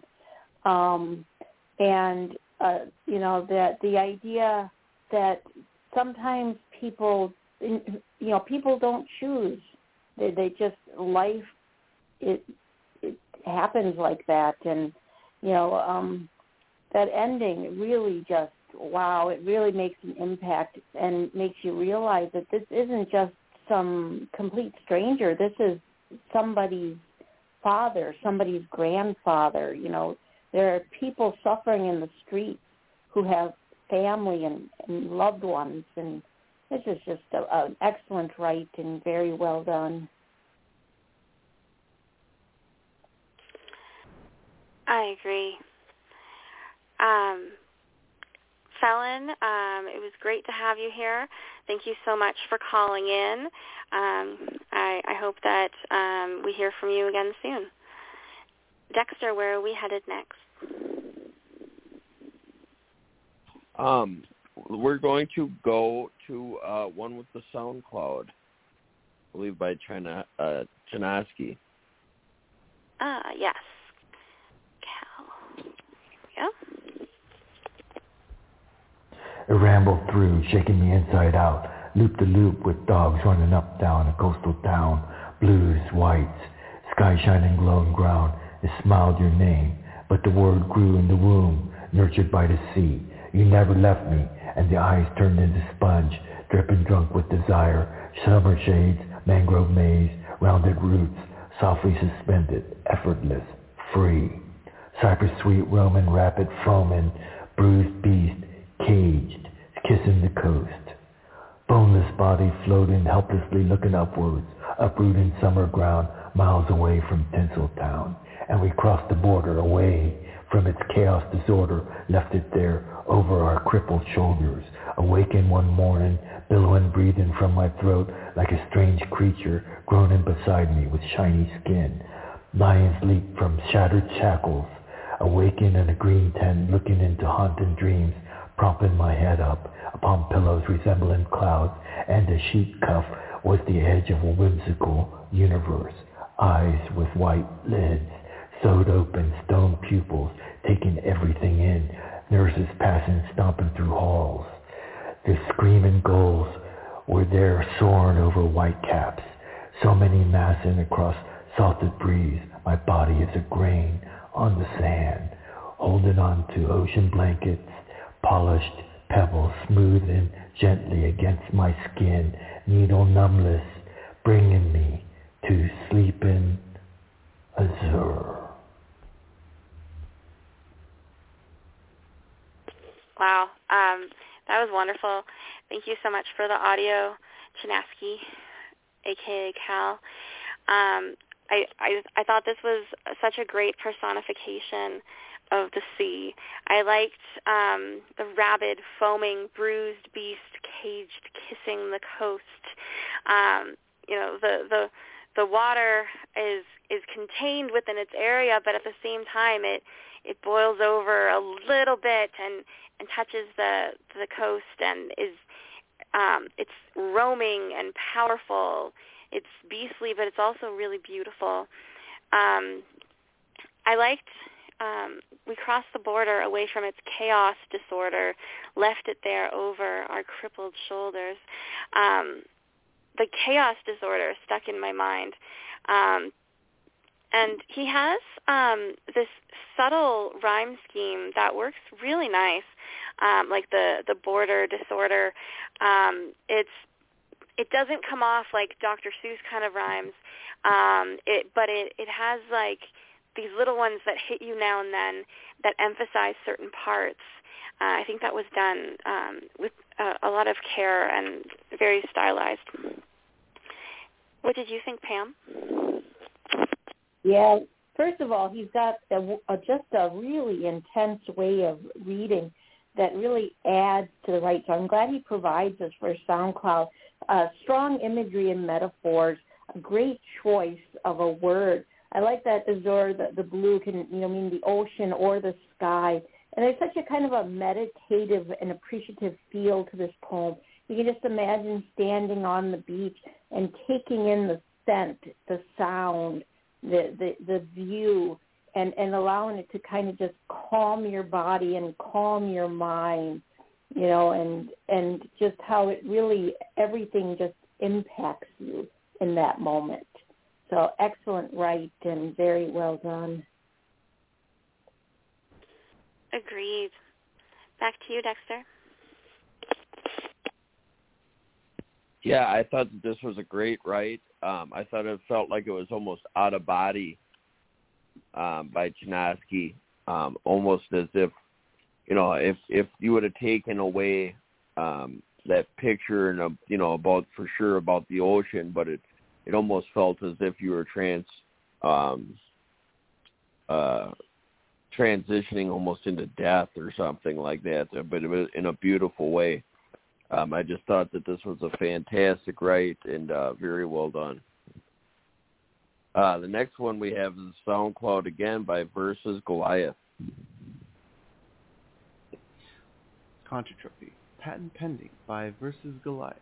That the idea that sometimes people don't choose. They just, life, it happens like that. And, that ending really just, wow, it really makes an impact and makes you realize that this isn't just some complete stranger. This is somebody's father, somebody's grandfather. You know, there are people suffering in the streets who have family and loved ones, and this is just an excellent write and very well done. I agree. Felon, it was great to have you here. Thank you so much for calling in. I hope that we hear from you again soon. Dexter, where are we headed next? We're going to go to one with the SoundCloud, I believe by Chinaski. Yes. Cal. Yeah. It rambled through, shaking me inside out, loop-de-loop with dogs running up down a coastal town, blues, whites, sky shining glowing ground. It smiled your name, but the word grew in the womb, nurtured by the sea. You never left me, and the eyes turned into sponge, dripping drunk with desire. Summer shades, mangrove maze, rounded roots, softly suspended, effortless, free. Cypress sweet roaming, rapid foaming, bruised beast, caged, kissing the coast. Boneless body floating, helplessly looking upwards, uprooting summer ground, miles away from Tinseltown. And we crossed the border away from its chaos disorder, left it there over our crippled shoulders. Awakened one morning, billowing, breathing from my throat like a strange creature groaning beside me with shiny skin. Lions leap from shattered shackles. Awakened in a green tent, looking into haunting dreams, propping my head up upon pillows resembling clouds, and the sheet cuff was the edge of a whimsical universe. Eyes with white lids, sewed open, stone pupils, taking everything in. Nurses passing, stomping through halls. The screaming gulls were there, soaring over white caps. So many massing across salted breeze. My body is a grain on the sand, holding on to ocean blankets, polished pebbles smoothing gently against my skin, needle numbness bringing me to sleeping azure. Wow, that was wonderful. Thank you so much for the audio, Chinaski, a.k.a. Cal. I thought this was such a great personification of the sea. I liked the rabid, foaming, bruised beast caged, kissing the coast. You know, the water is contained within its area, but at the same time it boils over a little bit and touches the coast and is it's roaming and powerful. It's beastly, but it's also really beautiful. I liked we crossed the border away from its chaos disorder, left it there over our crippled shoulders. The chaos disorder stuck in my mind. And he has this subtle rhyme scheme that works really nice, like the border disorder. It doesn't come off like Dr. Seuss kind of rhymes, but it has like these little ones that hit you now and then that emphasize certain parts. I think that was done with a lot of care and very stylized. What did you think, Pam? Yeah, first of all, he's got just a really intense way of reading that really adds to the right. So I'm glad he provides us for SoundCloud. Strong imagery and metaphors, a great choice of a word. I like that azure, the blue can mean the ocean or the sky. And there's such a kind of a meditative and appreciative feel to this poem. You can just imagine standing on the beach and taking in the scent, the sound, the view, and allowing it to kind of just calm your body and calm your mind, and just how it really, everything just impacts you in that moment. So excellent write and very well done. Agreed. Back to you, Dexter. Yeah, I thought that this was a great write. I thought it felt like it was almost out of body by Chinaski, almost as if, if you would have taken away that picture and about for sure about the ocean, but it almost felt as if you were transitioning almost into death or something like that, but it was in a beautiful way. I just thought that this was a fantastic write and very well done. The next one we have is SoundCloud again by Versus Goliath. Contratropy, patent pending by Versus Goliath.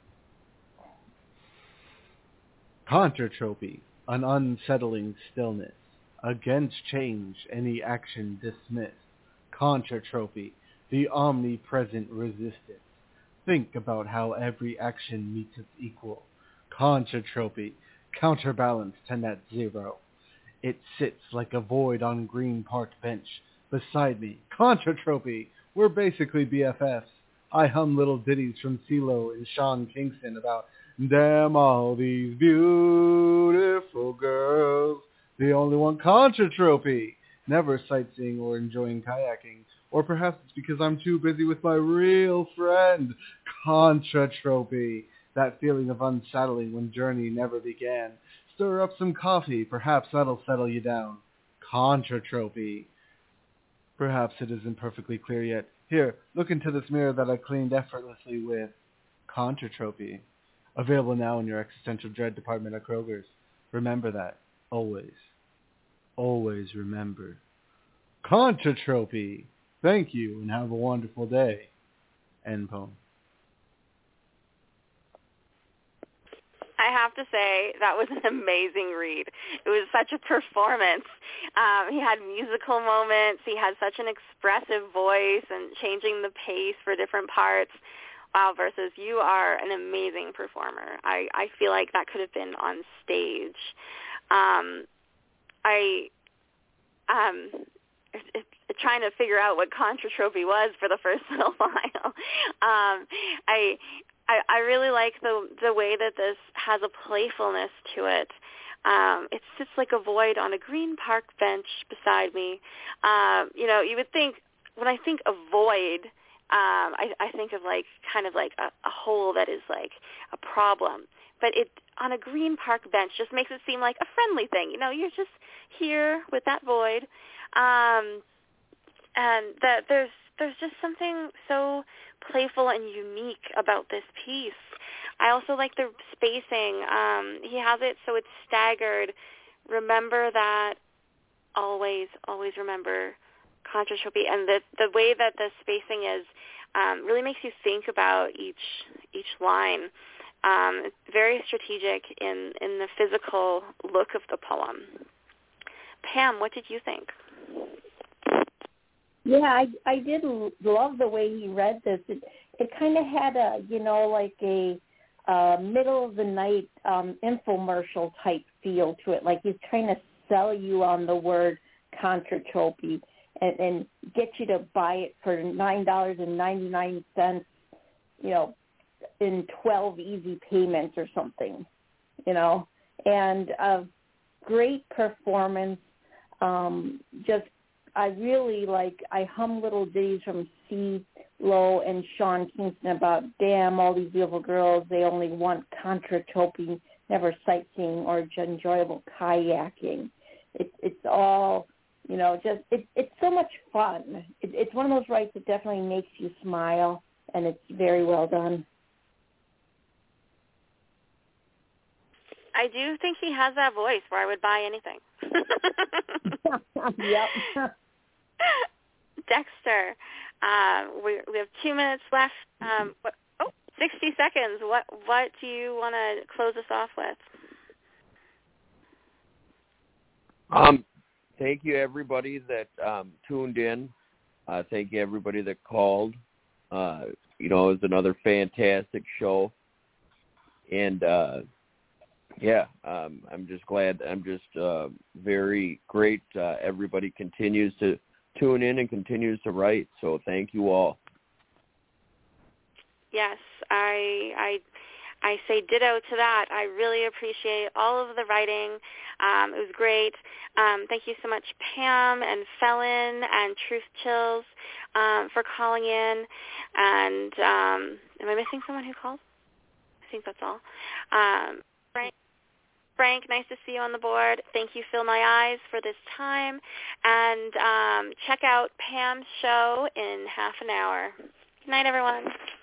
Contratropy, an unsettling stillness. Against change, any action dismissed. Contratropy, the omnipresent resistance. Think about how every action meets its equal. Contratropy, counterbalance to net zero. It sits like a void on Green Park bench beside me. Contratropy, we're basically BFFs. I hum little ditties from CeeLo and Sean Kingston about, damn all these beautiful girls. The only one Contratropy. Never sightseeing or enjoying kayaking. Or perhaps it's because I'm too busy with my real friend, Contratropy. That feeling of unsettling when journey never began. Stir up some coffee. Perhaps that'll settle you down. Contratropy. Perhaps it isn't perfectly clear yet. Here, look into this mirror that I cleaned effortlessly with. Contratropy. Available now in your existential dread department at Kroger's. Remember that. Always. Always remember. Contratropy. Thank you and have a wonderful day. End poem. I have to say, that was an amazing read. It was such a performance. He had musical moments. He had such an expressive voice and changing the pace for different parts. Wow, Versus, you are an amazing performer. I feel like that could have been on stage. Trying to figure out what Contratropy was for the first little while. I really like the way that this has a playfulness to it. It sits like a void on a Green Park bench beside me. You would think, when I think of void, I think of kind of like a hole that is like a problem. But it on a Green Park bench just makes it seem like a friendly thing. You're just here with that void. And that there's just something so playful and unique about this piece. I also like the spacing. He has it so it's staggered. Remember that. Always remember Contratropy. And the way that the spacing is really makes you think about each line. It's very strategic in the physical look of the poem. Pam, what did you think? Yeah, I did love the way he read this. It kind of had a, like a middle of the night infomercial type feel to it. Like he's trying to sell you on the word Contratropy and get you to buy it for $9.99, in 12 easy payments or something, and a great performance. I really I hum little ditties from CeeLo and Sean Kingston about, damn, all these beautiful girls, they only want Contratropy, never sightseeing or enjoyable kayaking. It's all, it's so much fun. It's one of those writes that definitely makes you smile, and it's very well done. I do think he has that voice where I would buy anything. Yep. Dexter, we have 2 minutes left. 60 seconds. What do you want to close us off with? Thank you, everybody that tuned in. Thank you, everybody that called. It was another fantastic show. And, I'm just glad. I'm just very great. Everybody continues to tune in and continues to write. So thank you all. Yes, I say ditto to that. I really appreciate all of the writing. It was great. Thank you so much, Pam and Felon and Truth Chills, for calling in. And am I missing someone who called? I think that's all. Frank, nice to see you on the board. Thank you, Fill My Eyes, for this time. And check out Pam's show in half an hour. Good night, everyone.